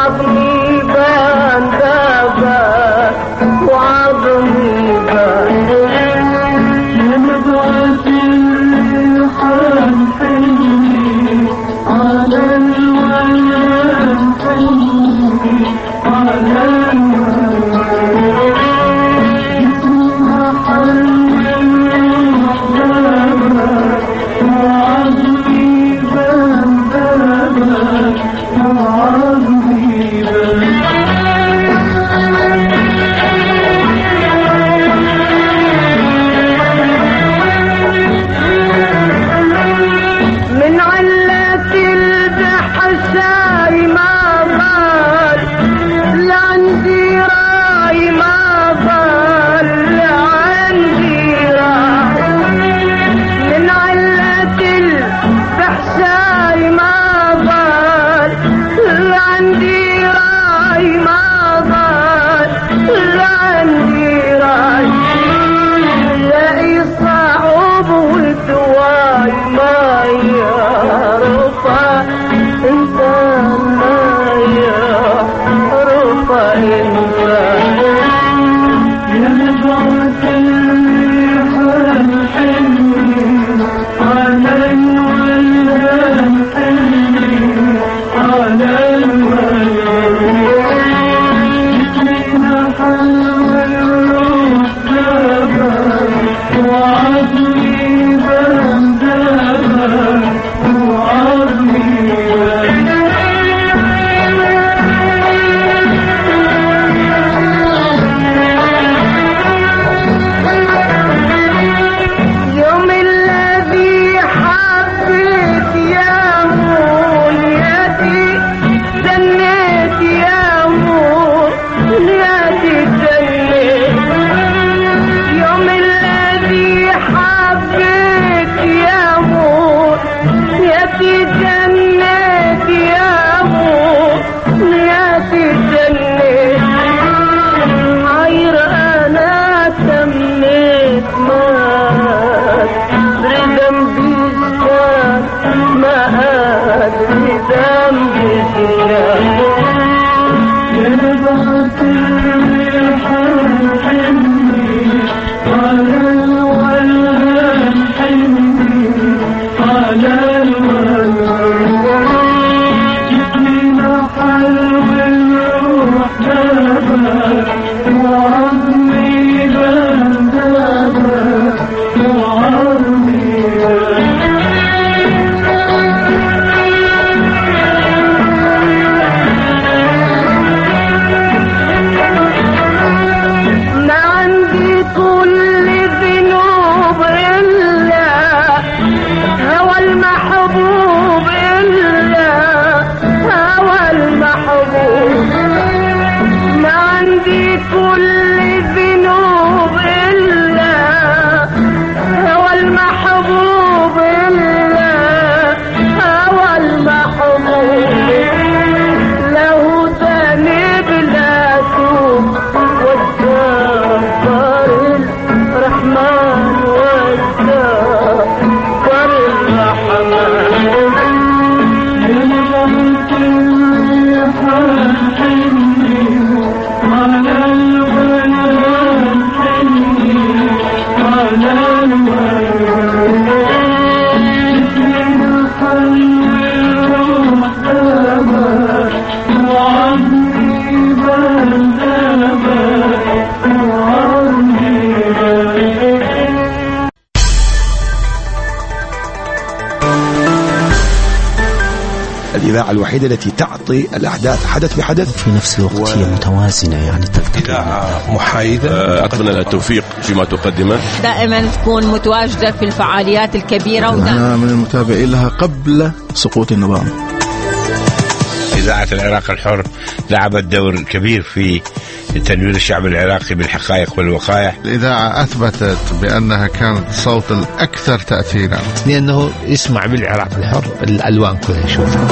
الإذاعة الوحيدة التي تعطي الأحداث حدث بحدث في نفس الوقت هي متوازنة، يعني إذاعة محايدة. أتمنى التوفيق فيما تقدمه، دائما تكون متواجدة في الفعاليات الكبيرة، أنا من المتابعين لها قبل سقوط النظام. إذاعة العراق الحر لعبت دور كبير في تنوير الشعب العراقي بالحقائق والوقائع. الإذاعة أثبتت بأنها كانت الصوت الأكثر تأثيرا، لأنه يسمع بالعراق الحر الألوان كلها يشوفها.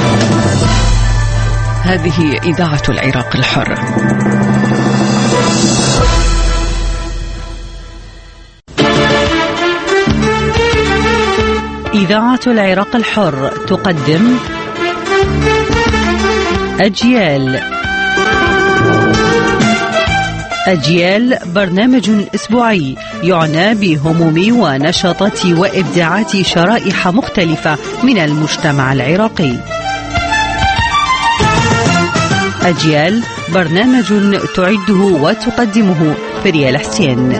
هذه إذاعة العراق الحر. إذاعة العراق الحر تقدم أجيال برنامج أسبوعي يعنى بهموم ونشاطات وإبداعات شرائح مختلفة من المجتمع العراقي. أجيال برنامج تعده وتقدمه فريال حسين.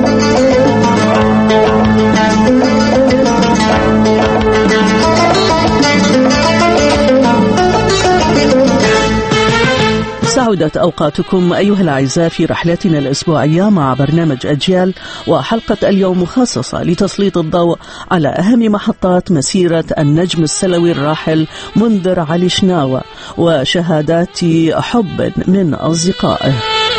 سعدت أوقاتكم أيها الأعزاء في رحلتنا الأسبوعية مع برنامج أجيال، وحلقة اليوم مخصصة لتسليط الضوء على أهم محطات مسيرة النجم السلوي الراحل منذر علي شناوة وشهادات حب من أصدقائه.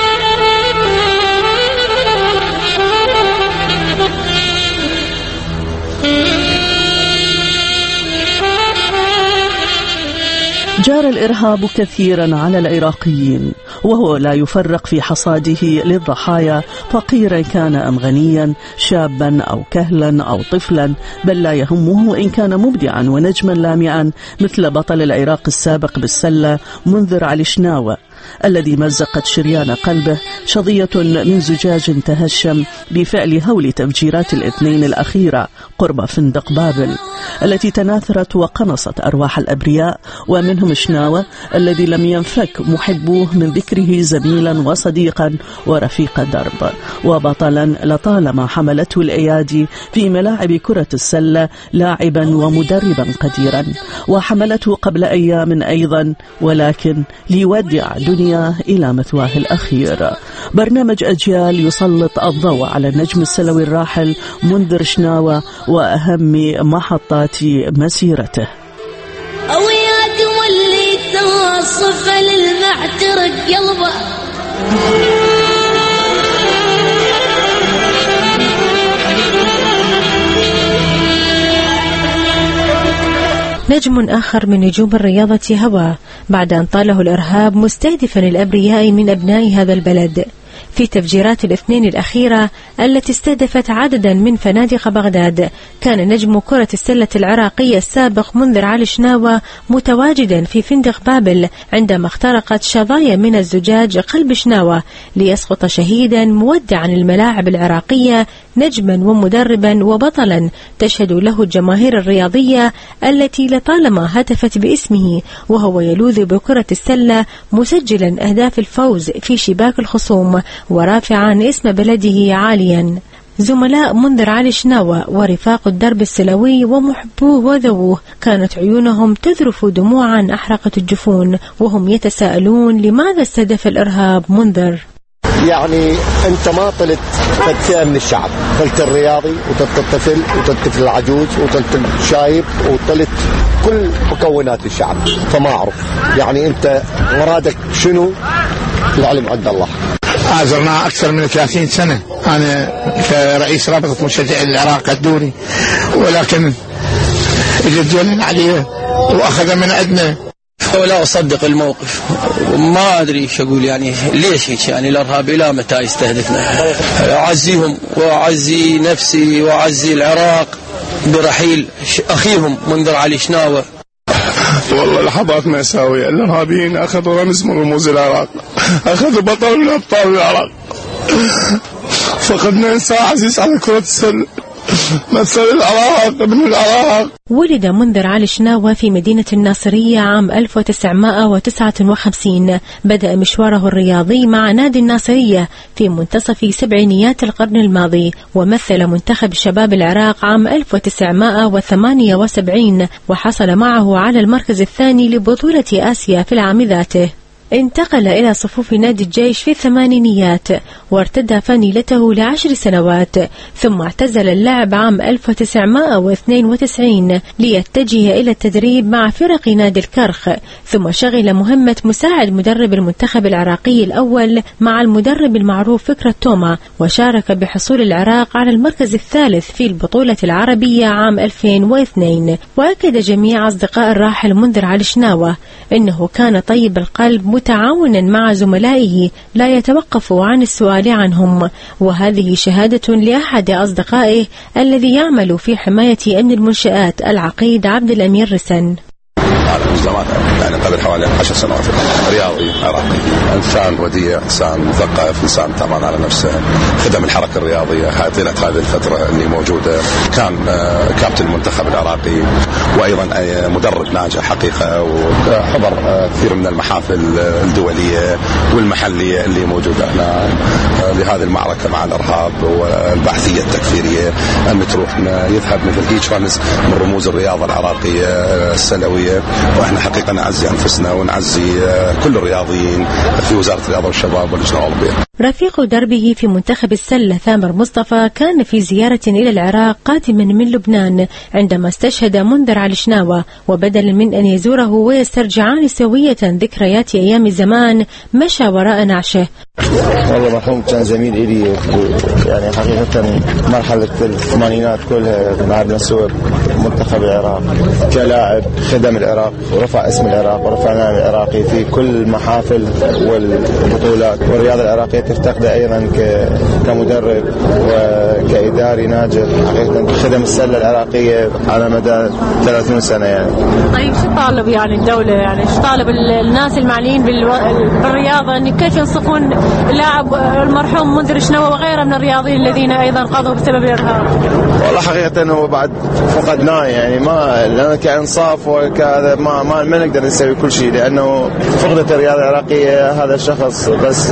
جار الإرهاب كثيرا على العراقيين، وهو لا يفرق في حصاده للضحايا، فقيرا كان أم غنيا، شابا أو كهلا أو طفلا، بل لا يهمه إن كان مبدعا ونجما لامعا مثل بطل العراق السابق بالسلة منذر علي شناوة، الذي مزقت شريان قلبه شظية من زجاج تهشم بفعل هول تفجيرات الاثنين الأخيرة قرب فندق بابل، التي تناثرت وقنصت أرواح الأبرياء، ومنهم شناوة الذي لم ينفك محبوه من ذكره زميلا وصديقا ورفيق درب وبطلا لطالما حملته الأيادي في ملاعب كرة السلة لاعبا ومدربا قديرا، وحملته قبل أيام أيضا، ولكن ليودع دنيا إلى مثواه الأخير. برنامج أجيال يسلط الضوء على النجم السلوي الراحل منذر شناوة وأهم محطات مسيرته. أوياك واللي توصف للمعترك قلبه، نجم آخر من نجوم الرياضة هوى بعد أن طاله الإرهاب مستهدفا الأبرياء من أبناء هذا البلد في تفجيرات الاثنين الأخيرة التي استهدفت عددا من فنادق بغداد. كان نجم كرة السلة العراقية السابق منذر علي شناوة متواجدا في فندق بابل عندما اخترقت شظايا من الزجاج قلب شناوة ليسقط شهيدا مودعا الملاعب العراقية، نجما ومدربا وبطلا تشهد له الجماهير الرياضية التي لطالما هتفت باسمه، وهو يلوذ بكرة السلة مسجلا أهداف الفوز في شباك الخصوم ورافعا اسم بلده عاليا. زملاء منذر علي شناوة ورفاق الدرب السلوي ومحبوه وذووه كانت عيونهم تذرف دموعا أحرقت الجفون وهم يتساءلون لماذا استهدف الإرهاب منذر. يعني أنت ما طلت فئة من الشعب، طلت الرياضي وطلت الطفل وطلت العجوز وطلت الشايب وطلت كل مكونات الشعب، فما أعرف يعني أنت مرادك شنو؟ العلم عند الله. زرنا أكثر من 30 سنة أنا كرئيس رابطة مشجعي العراق الدوري، ولكن جدولنا عليه وأخذ من عندنا. ولا أصدق الموقف، ما أدري إيش أقول، يعني ليش هيك؟ يعني الإرهاب إلى متى يستهدفنا؟ أعزيهم وأعزي نفسي وأعزي العراق برحيل أخيهم منذر علي شناوة. والله لحظات مأساوية، الإرهابيين أخذوا رمز من رموز العراق، أخذوا بطل من أبطال العراق، فقدنا إنسان عزيز على كرة السلة، مثل العراق ابن العراق. ولد منذر علي شناوة في مدينة الناصرية عام 1959. بدأ مشواره الرياضي مع نادي الناصرية في منتصف سبعينيات القرن الماضي، ومثل منتخب شباب العراق عام 1978 وحصل معه على المركز الثاني لبطولة آسيا في العام ذاته. انتقل إلى صفوف نادي الجيش في الثمانينيات وارتدى فانيلته ل10 سنوات، ثم اعتزل اللعب عام 1992 ليتجه إلى التدريب مع فرق نادي الكرخ، ثم شغل مهمة مساعد مدرب المنتخب العراقي الأول مع المدرب المعروف فكرة توما، وشارك بحصول العراق على المركز الثالث في البطولة العربية عام 2002. وأكد جميع أصدقاء الراحل منذر علي شناوة إنه كان طيب القلب متعاونا مع زملائه لا يتوقف عن السؤال عنهم، وهذه شهادة لأحد أصدقائه الذي يعمل في حماية أمن المنشآت العقيد عبد الأمير رسن. من زمان يعني قبل حوالي 10 سنوات رياضي عراقي، إنسان وديع، إنسان مثقف، إنسان تعمل على نفسه، خدم الحركة الرياضية طيلة هذه الفترة اللي موجودة، كان كابتن المنتخب العراقي وأيضا مدرب ناجح حقيقة، وحضر كثير من المحافل الدولية والمحلية اللي موجودة هنا لهذه المعركة مع الإرهاب والبعثية التكفيرية. المتروح يذهب مثل هيك رمز من رموز الرياضة العراقية السلوية، واحنا حقيقة نعزي أنفسنا ونعزي كل الرياضيين في وزارة الرياضة والشباب واللجنة الأولمبية. رفيق دربه في منتخب السلة ثامر مصطفى كان في زيارة إلى العراق قادما من لبنان عندما استشهد منذر علي شناوة، وبدلا من أن يزوره ويسترجعان سوية ذكريات أيام زمان مشى وراء نعشه. والله مرحوم كان زميل إلي، يعني حقيقة مرحلة الثمانينات كلها لعبنا سوا منتخب العراق كلاعب، خدم العراق ورفع اسم العراق ورفع نام العراقي في كل المحافل والبطولات، والرياضة العراقية تفتقده أيضا كمدرب وكإداري ناجح. حقيقة خدم السلة العراقية على مدى 30 سنة يعني. طيب شو طالب يعني الدولة، يعني شو طالب الناس المعنيين بالرياضة أن كيف ينصفون اللاعب المرحوم منذر شناوة وغيره من الرياضيين الذين أيضا قضوا بسبب الإرهاب؟ والله حقيقة أنه بعد فقدناه يعني، ما لأنه كإنصاف وكذا ما نقدر نسوي كل شيء، لأنه فقدت الرياضة العراقية هذا الشخص بس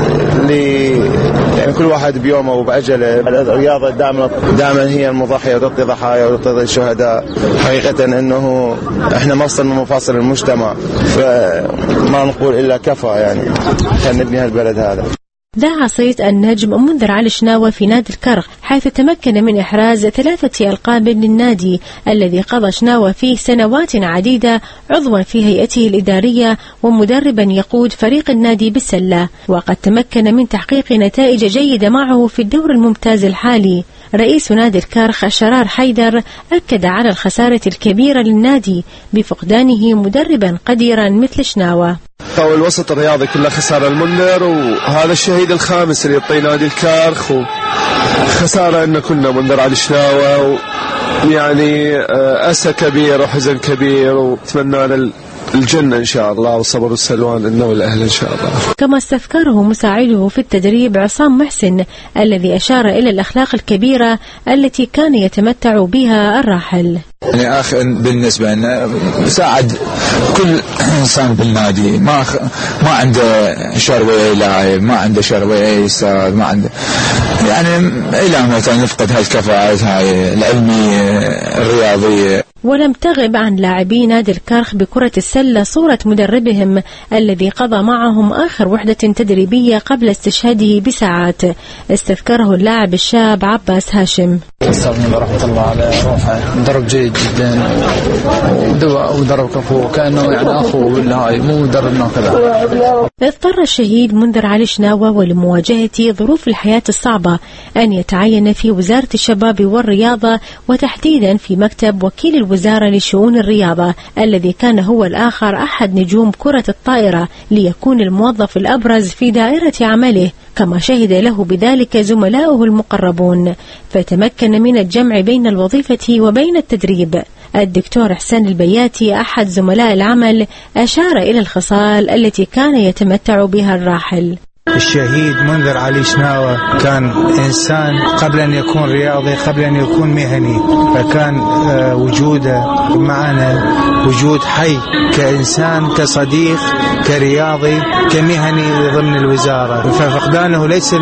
يعني كل واحد بيومه وبأجله. الرياضة دائما هي المضحية وتعطي ضحايا وتعطي شهداء. حقيقة أنه إحنا مفصل من مفاصل المجتمع، فما نقول إلا كفى يعني خلينا نبني هالبلد هذا. دعا صيت النجم منذر علي شناوة في نادي الكرخ، حيث تمكن من إحراز 3 ألقاب للنادي الذي قضى شناوة فيه سنوات عديدة عضوا في هيئته الإدارية ومدربا يقود فريق النادي بالسلة، وقد تمكن من تحقيق نتائج جيدة معه في الدور الممتاز الحالي. رئيس نادي الكرخ شرار حيدر أكد على الخسارة الكبيرة للنادي بفقدانه مدربا قديرا مثل شناوة. الوسط الرياضي كله خسارة المنذر، وهذا الشهيد الخامس اللي يعطي نادي الكرخ، وخسارة أن كنا منذر علي شناوة، يعني أسى كبير وحزن كبير، واتمنى الجنة إن شاء الله والصبر والسلوان إنه الأهل إن شاء الله. كما استذكره مساعده في التدريب عصام محسن الذي أشار إلى الأخلاق الكبيرة التي كان يتمتع بها الراحل. يعني بالنسبة لنا ساعد كل إنسان بالنادي، ما عنده شروي لاعب، ما عنده شروي أستاذ، ما عنده يعني إلى متى نفقد هالكفاءات هاي العلمية الرياضية. ولم تغب عن لاعبي نادي الكرخ بكرة السلة صورة مدربهم الذي قضى معهم آخر وحدة تدريبية قبل استشهاده بساعات. استذكره اللاعب الشاب عباس هاشم. استغفر ورحمة الله على روحه، مدرب جيد جدا ومدرب كفو، كأنه يعني أخوه بالنهاية، مو مدربنا كذا. اضطر الشهيد منذر علي شناوة ولمواجهة ظروف الحياة الصعبة أن يتعين في وزارة الشباب والرياضة، وتحديدا في مكتب وكيل الوزارة لشؤون الرياضة الذي كان هو الآخر أحد نجوم كرة الطائرة ليكون الموظف الأبرز في دائرة عمله، كما شهد له بذلك زملاؤه المقربون، فتمكن من الجمع بين الوظيفة وبين التدريب. الدكتور حسين البياتي أحد زملاء العمل أشار إلى الخصال التي كان يتمتع بها الراحل. الشهيد منذر علي شناوة كان إنسان قبل أن يكون رياضي، قبل أن يكون مهني، فكان وجوده معنا وجود حي كإنسان، كصديق، كرياضي، كمهني ضمن الوزارة. ففقدانه ليس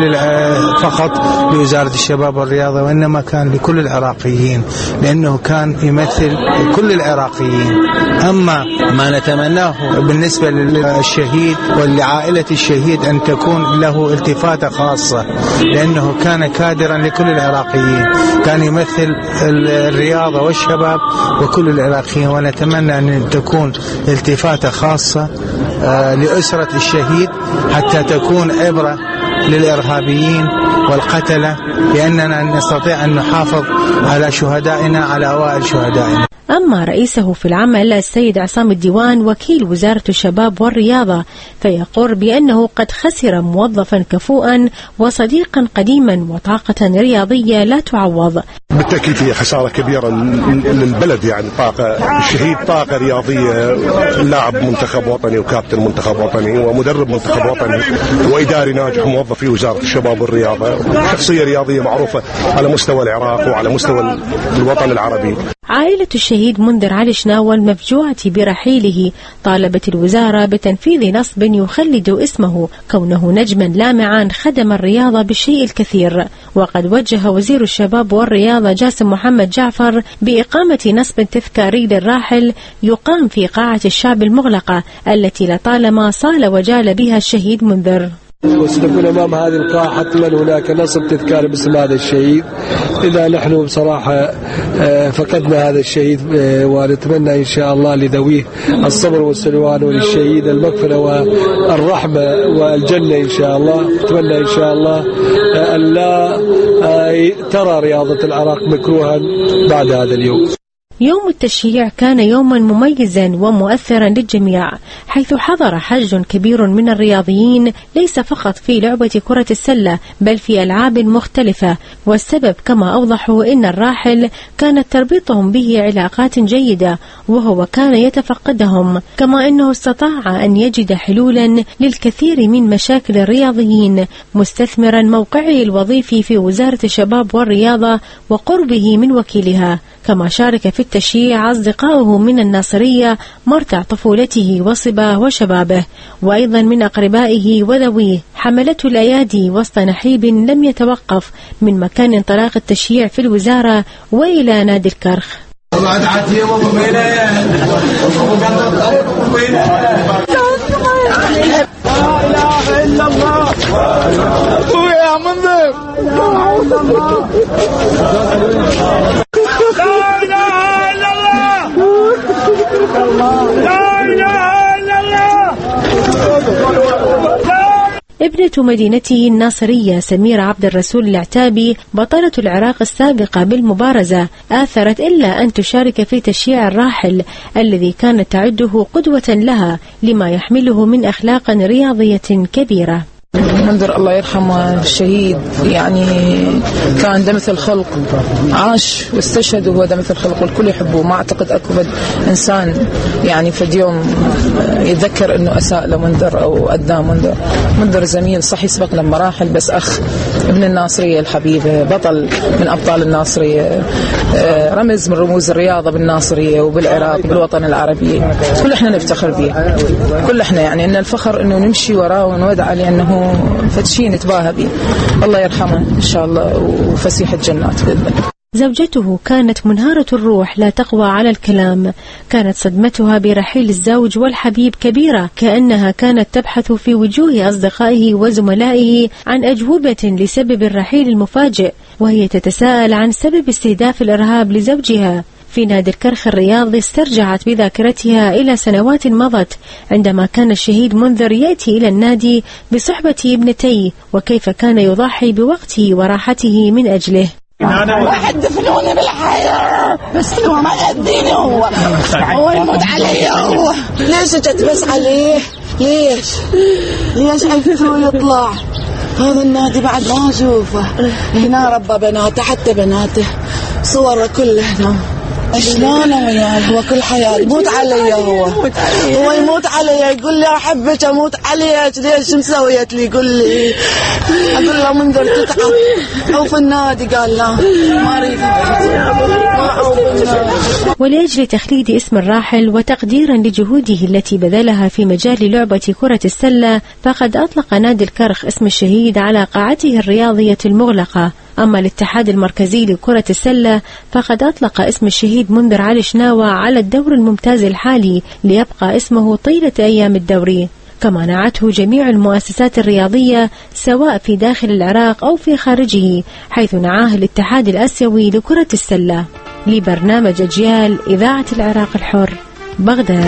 فقط لوزارة الشباب والرياضة، وإنما كان لكل العراقيين، لأنه كان يمثل كل العراقيين. أما ما نتمناه بالنسبة للشهيد ولعائلة الشهيد أن تكون له التفاتة خاصة، لأنه كان كادرا لكل العراقيين، كان يمثل الرياضة والشباب وكل العراقيين، ونتمنى أن تكون التفاتة خاصة لأسرة الشهيد حتى تكون عبرة للإرهابيين والقتلة، لأننا نستطيع أن نحافظ على شهدائنا، على أوائل شهدائنا. أما رئيسه في العمل السيد عصام الديوان وكيل وزارة الشباب والرياضة فيقر بأنه قد خسر موظفا كفؤا وصديقا قديما وطاقة رياضية لا تعوض. بالتأكيد هي خسارة كبيرة للبلد، يعني طاقة الشهيد، طاقة رياضية، لاعب منتخب وطني وكابتن منتخب وطني ومدرب منتخب وطني وإداري ناجح موظف في وزارة الشباب والرياضة، شخصية رياضية معروفة على مستوى العراق وعلى مستوى الوطن العربي. عائلة الشهيد منذر علي شناوة المفجوعة برحيله طالبت الوزارة بتنفيذ نصب يخلد اسمه، كونه نجما لامعا خدم الرياضة بالشيء الكثير. وقد وجه وزير الشباب والرياضة جاسم محمد جعفر بإقامة نصب تذكاري للراحل يقام في قاعة الشعب المغلقة التي لطالما صال وجال بها الشهيد منذر. وستكون أمام هذه القاعة حتما هناك نصب تذكاري باسم هذا الشهيد. إذا نحن بصراحة فقدنا هذا الشهيد، ونتمنى إن شاء الله لذويه الصبر والسلوان وللشهيد المغفرة والرحمة والجنة إن شاء الله. نتمنى إن شاء الله أن لا ترى رياضة العراق مكروها بعد هذا اليوم. يوم التشييع كان يوما مميزا ومؤثرا للجميع، حيث حضر حشد كبير من الرياضيين ليس فقط في لعبة كرة السلة بل في ألعاب مختلفة. والسبب كما أوضحوا إن الراحل كانت تربطهم به علاقات جيدة وهو كان يتفقدهم، كما أنه استطاع أن يجد حلولا للكثير من مشاكل الرياضيين مستثمرا موقعه الوظيفي في وزارة الشباب والرياضة وقربه من وكيلها. كما شارك في التشييع أصدقائه من الناصرية مرتع طفولته وصبا وشبابه، وأيضا من أقربائه وذويه حملته الأيادي وسط نحيب لم يتوقف من مكان انطلاق التشييع في الوزارة وإلى نادي الكرخ. ابنة مدينته الناصرية سميرة عبد الرسول العتابي بطلة العراق السابقة بالمبارزة آثرت إلا أن تشارك في تشييع الراحل الذي كانت تعده قدوة لها لما يحمله من أخلاق رياضية كبيرة. منذر الله يرحمه الشهيد يعني كان دمث الخلق، عاش واستشهد وهو دمث الخلق والكل يحبه. ما أعتقد أكو إنسان يعني في اليوم يتذكر أنه أساء لمنذر أو أدى منذر زميل صح يسبق لمراحل، بس أخ ابن الناصرية الحبيبة، بطل من أبطال الناصرية، رمز من رموز الرياضة بالناصرية وبالعراق وبالوطن العربي. كل احنا نفتخر به، كل احنا يعني أن الفخر أنه نمشي وراه ونودع لأنه فتشي نتباهى به. الله يرحمه إن شاء الله وفسيح الجنات بإذن الله. زوجته كانت منهارة الروح لا تقوى على الكلام، كانت صدمتها برحيل الزوج والحبيب كبيرة، كأنها كانت تبحث في وجوه أصدقائه وزملائه عن أجوبة لسبب الرحيل المفاجئ، وهي تتساءل عن سبب استهداف الإرهاب لزوجها. في نادي الكرخ الرياضي استرجعت بذاكرتها إلى سنوات مضت عندما كان الشهيد منذر يأتي إلى النادي بصحبة ابنتيه، وكيف كان يضحي بوقته وراحته من أجله. واحد دفنوني بالحياة بس هو ما يأذيني، هو يموت علي. هو ليش جت بس عليه؟ ليش عرفتوا يطلع هذا النادي بعد ما أشوفه؟ هنا ربى بناته، حتى بناته صوره كلها شلون وياه هو كل حياته يموت علي هو يموت علي يقول لي احبك اموت عليك ليش مسويت لي يقول لي اقول له منذر تتعب او في النادي قال لا ما اريد ولأجل تخليد اسم الراحل وتقديرا لجهوده التي بذلها في مجال لعبة كرة السلة فقد أطلق نادي الكرخ اسم الشهيد على قاعته الرياضية المغلقة. أما الاتحاد المركزي لكرة السلة فقد أطلق اسم الشهيد منذر علي شناوة على الدور الممتاز الحالي ليبقى اسمه طيلة أيام الدوري، كما نعته جميع المؤسسات الرياضية سواء في داخل العراق أو في خارجه، حيث نعاه الاتحاد الآسيوي لكرة السلة. لبرنامج أجيال إذاعة العراق الحر، بغداد.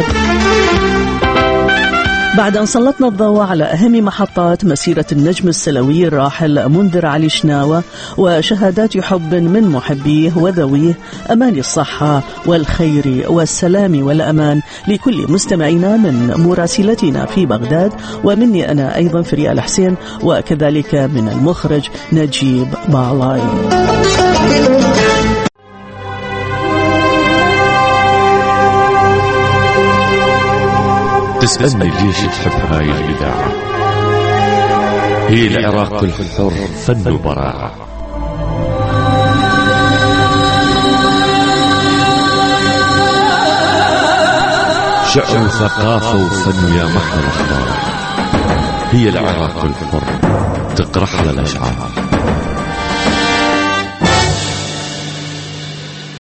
بعد أن سلطنا الضوء على أهم محطات مسيرة النجم السلوي الراحل منذر علي شناوة وشهادات حب من محبيه وذويه، أمان الصحة والخير والسلام والأمان لكل مستمعينا من مراسلتنا في بغداد، ومني أنا أيضا فريال حسين، وكذلك من المخرج نجيب بالاي. تسألني ليش تحب هاي الإذاعة؟ هي العراق الحر فن وبراعة. شعر وثقافة وفن يا محر الأخبار. هي العراق الحر تقرح على الأشعار.